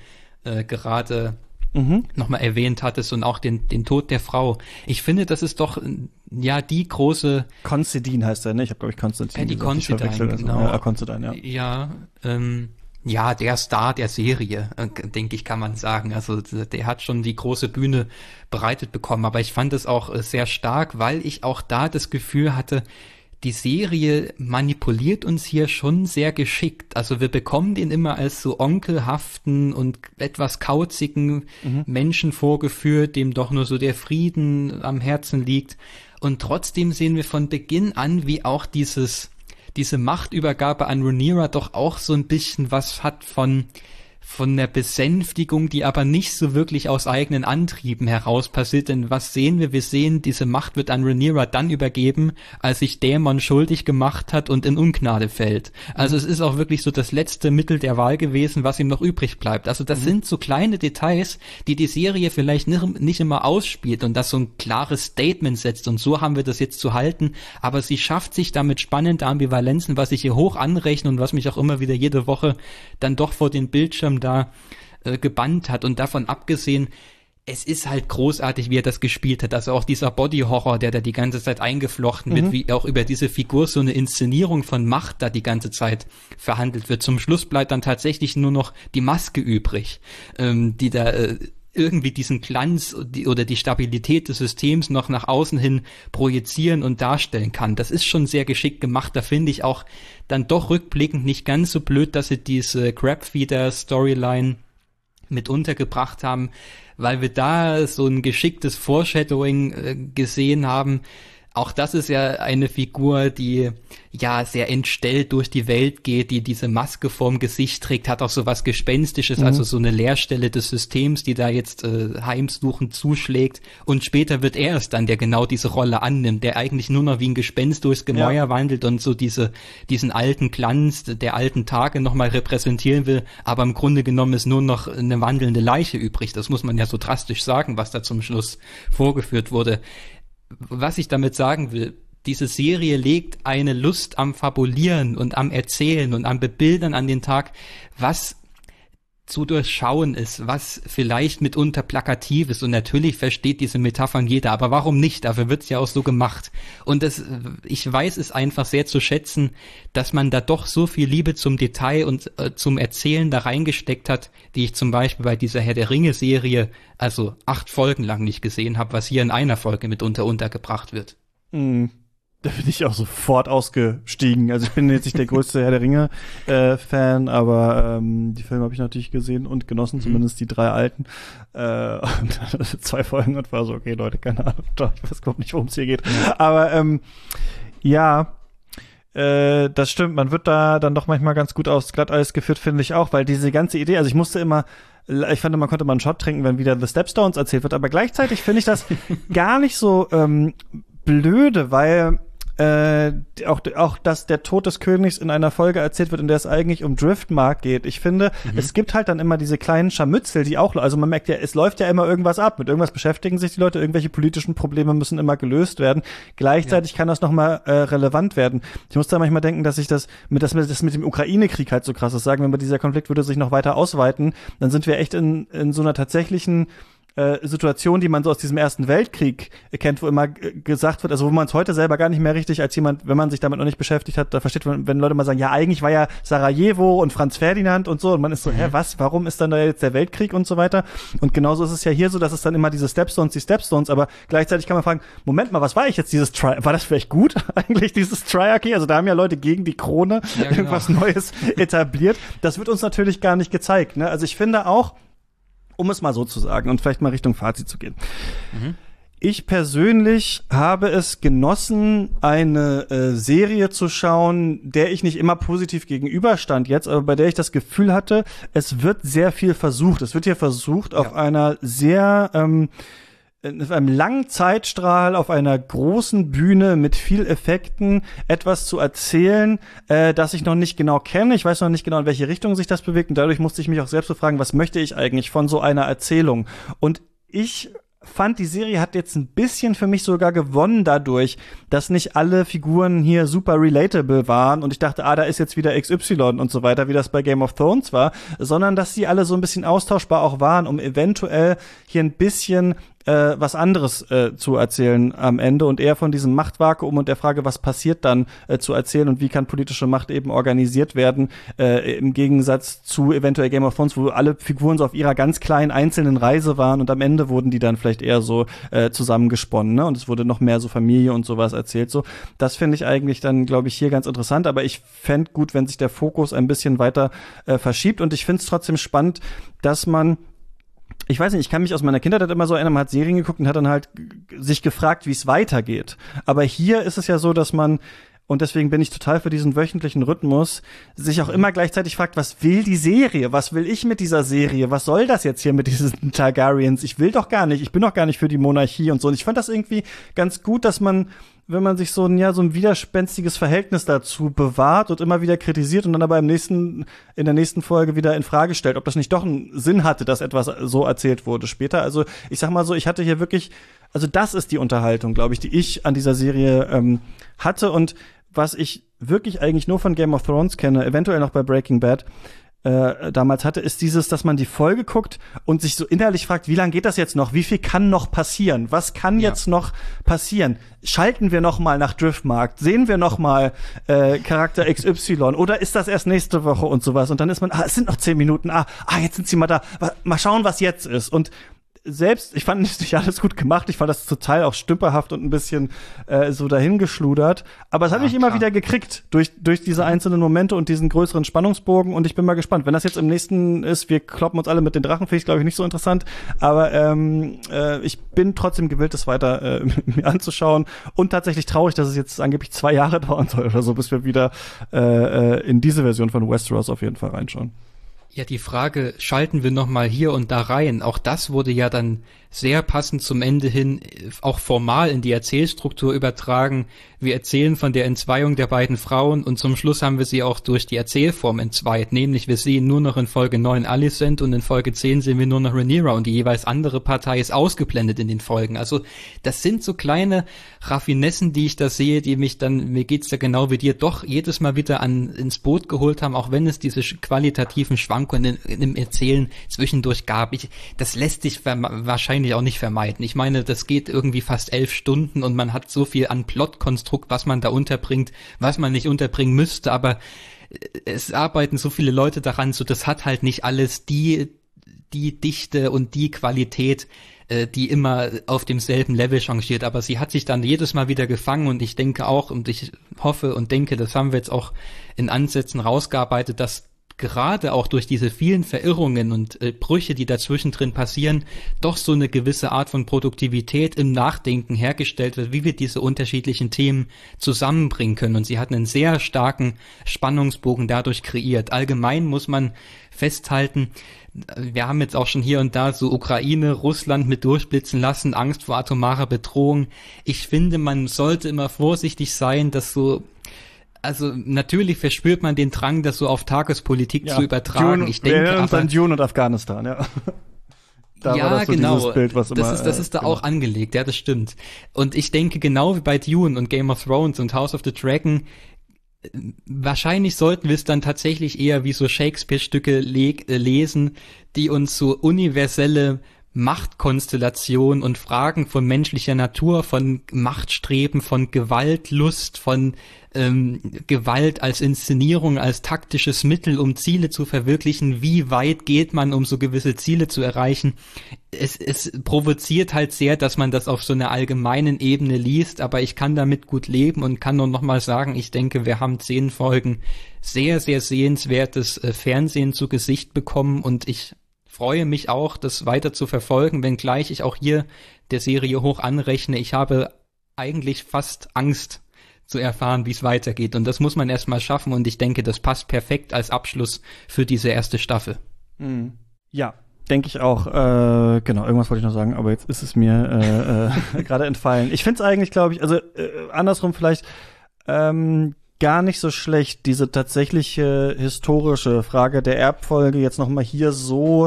gerade nochmal erwähnt hattest und auch den Tod der Frau. Ich finde, das ist doch ja die große Considine heißt er, ne? Ich habe, glaube ich, Constantine die Considine, genau. Ja, Considine, ja. Ja, der Star der Serie, denke ich, kann man sagen. Also der hat schon die große Bühne bereitet bekommen. Aber ich fand es auch sehr stark, weil ich auch da das Gefühl hatte, die Serie manipuliert uns hier schon sehr geschickt. Also wir bekommen den immer als so onkelhaften und etwas kauzigen Menschen vorgeführt, dem doch nur so der Frieden am Herzen liegt. Und trotzdem sehen wir von Beginn an, wie auch diese Machtübergabe an Rhaenyra doch auch so ein bisschen was hat von der Besänftigung, die aber nicht so wirklich aus eigenen Antrieben heraus passiert. Denn was sehen wir? Wir sehen, diese Macht wird an Rhaenyra dann übergeben, als sich Daemon schuldig gemacht hat und in Ungnade fällt. Also es ist auch wirklich so das letzte Mittel der Wahl gewesen, was ihm noch übrig bleibt. Also das sind so kleine Details, die Serie vielleicht nicht immer ausspielt und das so ein klares Statement setzt. Und so haben wir das jetzt zu halten. Aber sie schafft sich damit spannende Ambivalenzen, was ich hier hoch anrechne und was mich auch immer wieder jede Woche dann doch vor den Bildschirm da gebannt hat. Und davon abgesehen, es ist halt großartig, wie er das gespielt hat. Also auch dieser Body-Horror, der da die ganze Zeit eingeflochten wird, wie auch über diese Figur so eine Inszenierung von Macht da die ganze Zeit verhandelt wird. Zum Schluss bleibt dann tatsächlich nur noch die Maske übrig, die da irgendwie diesen Glanz oder die Stabilität des Systems noch nach außen hin projizieren und darstellen kann. Das ist schon sehr geschickt gemacht. Da finde ich auch dann doch rückblickend nicht ganz so blöd, dass sie diese Crabfeeder-Storyline mit untergebracht haben, weil wir da so ein geschicktes Foreshadowing gesehen haben. Auch das ist ja eine Figur, die ja sehr entstellt durch die Welt geht, die diese Maske vorm Gesicht trägt, hat auch so was Gespenstisches, also so eine Leerstelle des Systems, die da jetzt heimsuchend zuschlägt. Und später wird er es dann, der genau diese Rolle annimmt, der eigentlich nur noch wie ein Gespenst durchs Gemäuer wandelt und so diesen alten Glanz der alten Tage nochmal repräsentieren will, aber im Grunde genommen ist nur noch eine wandelnde Leiche übrig. Das muss man ja so drastisch sagen, was da zum Schluss vorgeführt wurde. Was ich damit sagen will, diese Serie legt eine Lust am Fabulieren und am Erzählen und am Bebildern an den Tag, was zu durchschauen ist, was vielleicht mitunter plakativ ist und natürlich versteht diese Metaphern jeder, aber warum nicht? Dafür wird's ja auch so gemacht. Und ich weiß es einfach sehr zu schätzen, dass man da doch so viel Liebe zum Detail und zum Erzählen da reingesteckt hat, die ich zum Beispiel bei dieser Herr der Ringe-Serie, also 8 Folgen lang nicht gesehen habe, was hier in einer Folge mitunter untergebracht wird. Da bin ich auch sofort ausgestiegen. Also ich bin jetzt nicht der größte Herr der Ringe-Fan, aber die Filme habe ich natürlich gesehen und genossen, zumindest die 3 alten. Und 2 Folgen und war so, okay, Leute, keine Ahnung, ich weiß überhaupt nicht, worum es hier geht. Aber das stimmt, man wird da dann doch manchmal ganz gut aufs Glatteis geführt, finde ich auch, weil diese ganze Idee, also ich fand, man konnte mal einen Shot trinken, wenn wieder The Stepstones erzählt wird, aber gleichzeitig finde ich das gar nicht so blöde, weil auch dass der Tod des Königs in einer Folge erzählt wird, in der es eigentlich um Driftmark geht. Ich finde, es gibt halt dann immer diese kleinen Scharmützel, die auch, also man merkt ja, es läuft ja immer irgendwas ab. Mit irgendwas beschäftigen sich die Leute, irgendwelche politischen Probleme müssen immer gelöst werden. Gleichzeitig kann das nochmal relevant werden. Ich muss da manchmal denken, dass das mit dem Ukraine-Krieg halt so krass ist. Sagen wir mal, dieser Konflikt würde sich noch weiter ausweiten, dann sind wir echt in so einer tatsächlichen Situation, die man so aus diesem Ersten Weltkrieg kennt, wo immer gesagt wird, also wo man es heute selber gar nicht mehr richtig als jemand, wenn man sich damit noch nicht beschäftigt hat, da versteht man, wenn Leute mal sagen, ja, eigentlich war ja Sarajevo und Franz Ferdinand und so, und man ist so, was, warum ist dann da jetzt der Weltkrieg und so weiter? Und genauso ist es ja hier so, dass es dann immer diese Stepstones, aber gleichzeitig kann man fragen, Moment mal, was war ich jetzt war das vielleicht gut eigentlich, dieses Triarchy? Also da haben ja Leute gegen die Krone irgendwas Neues etabliert. Das wird uns natürlich gar nicht gezeigt, ne? Also ich finde auch, um es mal so zu sagen und vielleicht mal Richtung Fazit zu gehen. Ich persönlich habe es genossen, eine Serie zu schauen, der ich nicht immer positiv gegenüberstand jetzt, aber bei der ich das Gefühl hatte, es wird sehr viel versucht. Es wird hier versucht, auf einer sehr auf einem langen Zeitstrahl, auf einer großen Bühne mit viel Effekten etwas zu erzählen, das ich noch nicht genau kenne. Ich weiß noch nicht genau, in welche Richtung sich das bewegt. Und dadurch musste ich mich auch selbst befragen, was möchte ich eigentlich von so einer Erzählung? Und ich fand, die Serie hat jetzt ein bisschen für mich sogar gewonnen dadurch, dass nicht alle Figuren hier super relatable waren und ich dachte, da ist jetzt wieder XY und so weiter, wie das bei Game of Thrones war, sondern dass sie alle so ein bisschen austauschbar auch waren, um eventuell hier ein bisschen was anderes zu erzählen am Ende und eher von diesem Machtvakuum und der Frage, was passiert dann, zu erzählen und wie kann politische Macht eben organisiert werden, im Gegensatz zu eventuell Game of Thrones, wo alle Figuren so auf ihrer ganz kleinen einzelnen Reise waren und am Ende wurden die dann vielleicht eher so zusammengesponnen, ne? Und es wurde noch mehr so Familie und sowas erzählt. So, das finde ich eigentlich dann, glaube ich, hier ganz interessant, aber ich fände gut, wenn sich der Fokus ein bisschen weiter verschiebt und ich finde es trotzdem spannend, dass man, ich weiß nicht, ich kann mich aus meiner Kindheit halt immer so erinnern, man hat Serien geguckt und hat dann halt sich gefragt, wie es weitergeht. Aber hier ist es ja so, dass man, und deswegen bin ich total für diesen wöchentlichen Rhythmus, sich auch immer gleichzeitig fragt, was will die Serie? Was will ich mit dieser Serie? Was soll das jetzt hier mit diesen Targaryens? Ich will doch gar nicht, ich bin doch gar nicht für die Monarchie und so. Und ich fand das irgendwie ganz gut, dass man, wenn man sich so ein widerspenstiges Verhältnis dazu bewahrt und immer wieder kritisiert und dann aber in der nächsten Folge wieder in Frage stellt, ob das nicht doch einen Sinn hatte, dass etwas so erzählt wurde später. Also ich sag mal so, ich hatte hier wirklich, also das ist die Unterhaltung, glaube ich, die ich an dieser Serie hatte und was ich wirklich eigentlich nur von Game of Thrones kenne, eventuell noch bei Breaking Bad, damals hatte, ist dieses, dass man die Folge guckt und sich so innerlich fragt, wie lange geht das jetzt noch? Wie viel kann noch passieren? Was kann jetzt noch passieren? Schalten wir noch mal nach Driftmark? Sehen wir noch mal Charakter XY? Oder ist das erst nächste Woche und sowas? Und dann ist man, es sind noch 10 Minuten. Jetzt sind sie mal da. Mal schauen, was jetzt ist. Und selbst, ich fand nicht alles gut gemacht, ich fand das total auch stümperhaft und ein bisschen so dahingeschludert, aber es hat mich immer wieder gekriegt durch diese einzelnen Momente und diesen größeren Spannungsbogen und ich bin mal gespannt, wenn das jetzt im nächsten ist, wir kloppen uns alle mit den Drachen, finde ich glaube ich nicht so interessant, aber ich bin trotzdem gewillt, das weiter mir anzuschauen und tatsächlich traurig, dass es jetzt angeblich 2 Jahre dauern soll oder so, bis wir wieder in diese Version von Westeros auf jeden Fall reinschauen. Ja, die Frage, schalten wir nochmal hier und da rein, auch das wurde ja dann sehr passend zum Ende hin auch formal in die Erzählstruktur übertragen. Wir erzählen von der Entzweiung der beiden Frauen und zum Schluss haben wir sie auch durch die Erzählform entzweit, nämlich wir sehen nur noch in Folge 9 Alicent und in Folge 10 sehen wir nur noch Rhaenyra und die jeweils andere Partei ist ausgeblendet in den Folgen. Also das sind so kleine Raffinessen, die ich da sehe, die mich dann, mir geht's da genau wie dir, doch jedes Mal wieder ins Boot geholt haben, auch wenn es diese qualitativen Schwankungen Schwankungen im Erzählen zwischendurch gab. Das lässt sich wahrscheinlich auch nicht vermeiden. Ich meine, das geht irgendwie fast 11 Stunden und man hat so viel an Plotkonstrukt, was man da unterbringt, was man nicht unterbringen müsste, aber es arbeiten so viele Leute daran, so das hat halt nicht alles die Dichte und die Qualität, die immer auf demselben Level changiert, aber sie hat sich dann jedes Mal wieder gefangen und ich denke auch und ich hoffe und denke, das haben wir jetzt auch in Ansätzen rausgearbeitet, dass gerade auch durch diese vielen Verirrungen und Brüche, die dazwischen drin passieren, doch so eine gewisse Art von Produktivität im Nachdenken hergestellt wird, wie wir diese unterschiedlichen Themen zusammenbringen können. Und sie hat einen sehr starken Spannungsbogen dadurch kreiert. Allgemein muss man festhalten, wir haben jetzt auch schon hier und da so Ukraine, Russland mit durchblitzen lassen, Angst vor atomarer Bedrohung. Ich finde, man sollte immer vorsichtig sein, dass so, also natürlich verspürt man den Drang, das so auf Tagespolitik zu übertragen. Dune, ich denke aber an Dune und Afghanistan, ja. Da ja, war das so genau. Dieses Bild, was immer, das ist da auch angelegt, ja, das stimmt. Und ich denke, genau wie bei Dune und Game of Thrones und House of the Dragon, wahrscheinlich sollten wir es dann tatsächlich eher wie so Shakespeare-Stücke lesen, die uns so universelle Machtkonstellation und Fragen von menschlicher Natur, von Machtstreben, von Gewaltlust, von Gewalt als Inszenierung, als taktisches Mittel, um Ziele zu verwirklichen. Wie weit geht man, um so gewisse Ziele zu erreichen? Es provoziert halt sehr, dass man das auf so einer allgemeinen Ebene liest, aber ich kann damit gut leben und kann nur noch mal sagen, ich denke, wir haben 10 Folgen sehr, sehr sehenswertes Fernsehen zu Gesicht bekommen und ich freue mich auch, das weiter zu verfolgen, wenngleich ich auch hier der Serie hoch anrechne. Ich habe eigentlich fast Angst zu erfahren, wie es weitergeht. Und das muss man erstmal schaffen. Und ich denke, das passt perfekt als Abschluss für diese erste Staffel. Ja, denke ich auch. Genau, irgendwas wollte ich noch sagen, aber jetzt ist es mir gerade entfallen. Ich finde es eigentlich, glaube ich, also andersrum vielleicht gar nicht so schlecht, diese tatsächliche historische Frage der Erbfolge jetzt noch mal hier so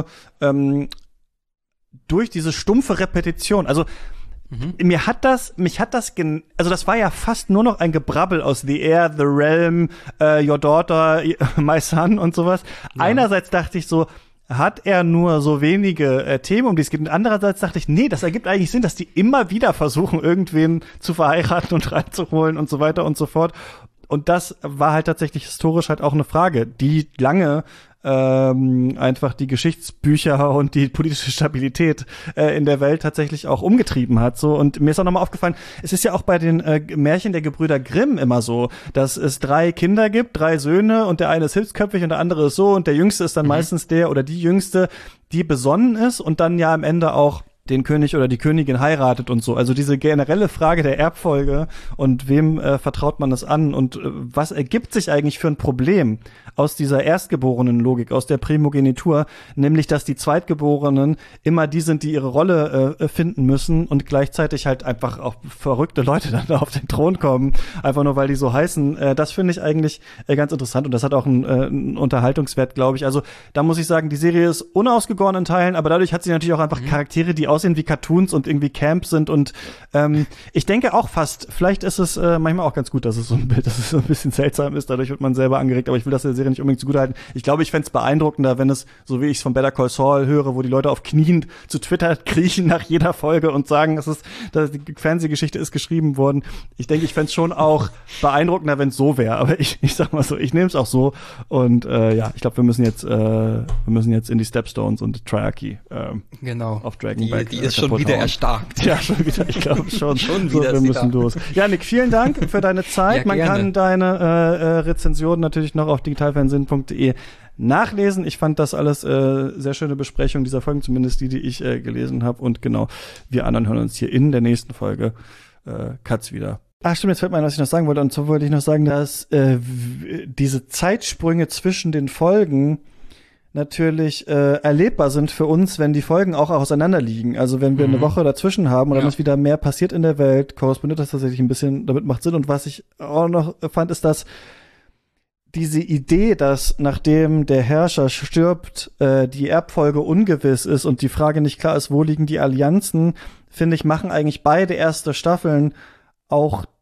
durch diese stumpfe Repetition, also mich hat das, also das war ja fast nur noch ein Gebrabbel aus The Heir, The Realm, Your Daughter, My Son und sowas. Ja. Einerseits dachte ich so, hat er nur so wenige Themen, um die es geht. Und andererseits dachte ich, nee, das ergibt eigentlich Sinn, dass die immer wieder versuchen, irgendwen zu verheiraten und reinzuholen und so weiter und so fort. Und das war halt tatsächlich historisch halt auch eine Frage, die lange einfach die Geschichtsbücher und die politische Stabilität in der Welt tatsächlich auch umgetrieben hat. So, und mir ist auch nochmal aufgefallen, es ist ja auch bei den Märchen der Gebrüder Grimm immer so, dass es 3 Kinder gibt, 3 Söhne und der eine ist hitzköpfig und der andere ist so und der Jüngste ist dann meistens der oder die Jüngste, die besonnen ist und dann ja am Ende auch den König oder die Königin heiratet und so. Also diese generelle Frage der Erbfolge und wem vertraut man das an und was ergibt sich eigentlich für ein Problem aus dieser erstgeborenen Logik, aus der Primogenitur, nämlich, dass die Zweitgeborenen immer die sind, die ihre Rolle finden müssen und gleichzeitig halt einfach auch verrückte Leute dann auf den Thron kommen, einfach nur, weil die so heißen. Das finde ich eigentlich ganz interessant und das hat auch einen Unterhaltungswert, glaube ich. Also da muss ich sagen, die Serie ist unausgegoren in Teilen, aber dadurch hat sie natürlich auch einfach Charaktere, die aussehen wie Cartoons und irgendwie Camp sind und ich denke auch fast, vielleicht ist es manchmal auch ganz gut, dass es so ein Bild, dass es so ein bisschen seltsam ist, dadurch wird man selber angeregt, aber ich will das der Serie nicht unbedingt zugute halten. Ich glaube, ich fände es beeindruckender, wenn es, so wie ich es von Better Call Saul höre, wo die Leute auf Knien zu Twitter kriechen nach jeder Folge und sagen, die Fernsehgeschichte ist geschrieben worden. Ich denke, ich fände es schon auch beeindruckender, wenn es so wäre, aber ich sag mal so, ich nehme es auch so und ja, ich glaube, wir müssen jetzt in die Stepstones und Triarchy genau. auf Dragonback. Die ist schon wieder erstarkt. Ja, schon wieder, ich glaube schon. Schon so, wieder. Wir müssen los. Ja, Nick, vielen Dank für deine Zeit. Ja, man gerne. kann deine Rezensionen natürlich noch auf digitalfernsehen.de nachlesen. Ich fand das alles sehr schöne Besprechung dieser Folgen, zumindest die ich gelesen habe. Und genau, wir anderen hören uns hier in der nächsten Folge Katz wieder. Ach stimmt, jetzt fällt mir ein, was ich noch sagen wollte. Und so wollte ich noch sagen, dass diese Zeitsprünge zwischen den Folgen natürlich erlebbar sind für uns, wenn die Folgen auch auseinander liegen. Also wenn wir eine Woche dazwischen haben und dann ist wieder mehr passiert in der Welt, korrespondiert das tatsächlich ein bisschen, damit macht Sinn. Und was ich auch noch fand, ist, dass diese Idee, dass nachdem der Herrscher stirbt, die Erbfolge ungewiss ist und die Frage nicht klar ist, wo liegen die Allianzen, finde ich, machen eigentlich beide erste Staffeln auch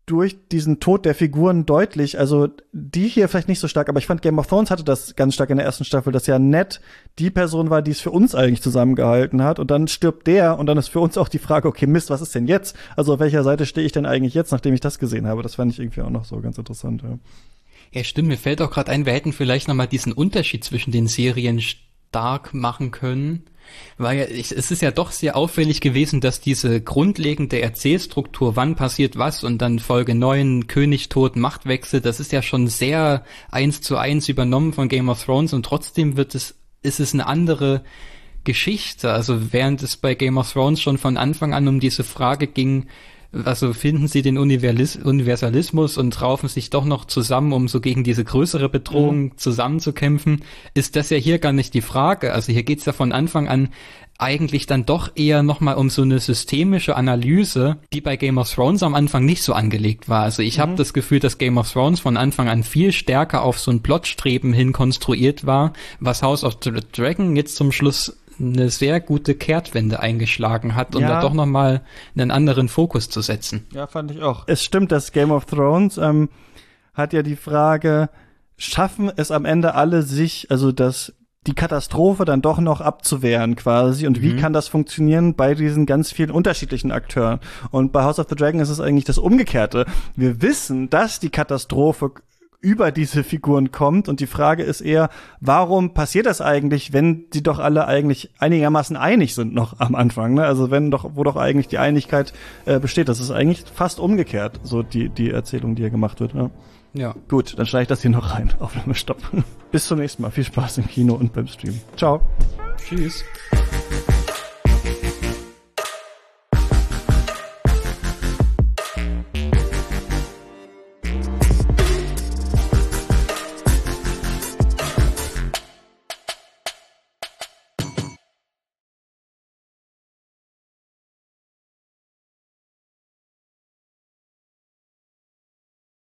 durch diesen Tod der Figuren deutlich. Also die hier vielleicht nicht so stark, aber ich fand Game of Thrones hatte das ganz stark in der ersten Staffel, dass ja Ned die Person war, die es für uns eigentlich zusammengehalten hat. Und dann stirbt der und dann ist für uns auch die Frage, okay, Mist, was ist denn jetzt? Also auf welcher Seite stehe ich denn eigentlich jetzt, nachdem ich das gesehen habe? Das fand ich irgendwie auch noch so ganz interessant. Ja, ja stimmt, mir fällt auch gerade ein, wir hätten vielleicht noch mal diesen Unterschied zwischen den Serien stark machen können. Weil ja, es ist ja doch sehr auffällig gewesen, dass diese grundlegende Erzählstruktur, wann passiert was und dann Folge 9, König tot, Machtwechsel, das ist ja schon sehr 1:1 übernommen von Game of Thrones und trotzdem ist es eine andere Geschichte. Also während es bei Game of Thrones schon von Anfang an um diese Frage ging, also finden sie den Universalismus und raufen sich doch noch zusammen, um so gegen diese größere Bedrohung zusammenzukämpfen, ist das ja hier gar nicht die Frage. Also hier geht's ja von Anfang an eigentlich dann doch eher nochmal um so eine systemische Analyse, die bei Game of Thrones am Anfang nicht so angelegt war. Also ich habe das Gefühl, dass Game of Thrones von Anfang an viel stärker auf so ein Plotstreben hin konstruiert war, was House of the Dragon jetzt zum Schluss eine sehr gute Kehrtwende eingeschlagen hat, um da doch nochmal einen anderen Fokus zu setzen. Ja, fand ich auch. Es stimmt, dass Game of Thrones hat ja die Frage, schaffen es am Ende alle die Katastrophe dann doch noch abzuwehren quasi und wie kann das funktionieren bei diesen ganz vielen unterschiedlichen Akteuren? Und bei House of the Dragon ist es eigentlich das Umgekehrte. Wir wissen, dass die Katastrophe über diese Figuren kommt und die Frage ist eher, warum passiert das eigentlich, wenn sie doch alle eigentlich einigermaßen einig sind noch am Anfang, ne? Also wo doch eigentlich die Einigkeit besteht. Das ist eigentlich fast umgekehrt, so die Erzählung, die hier gemacht wird, ne? Ja. Gut, dann schneide ich das hier noch rein. Aufnahme stopp. Bis zum nächsten Mal. Viel Spaß im Kino und beim Stream. Ciao. Tschüss.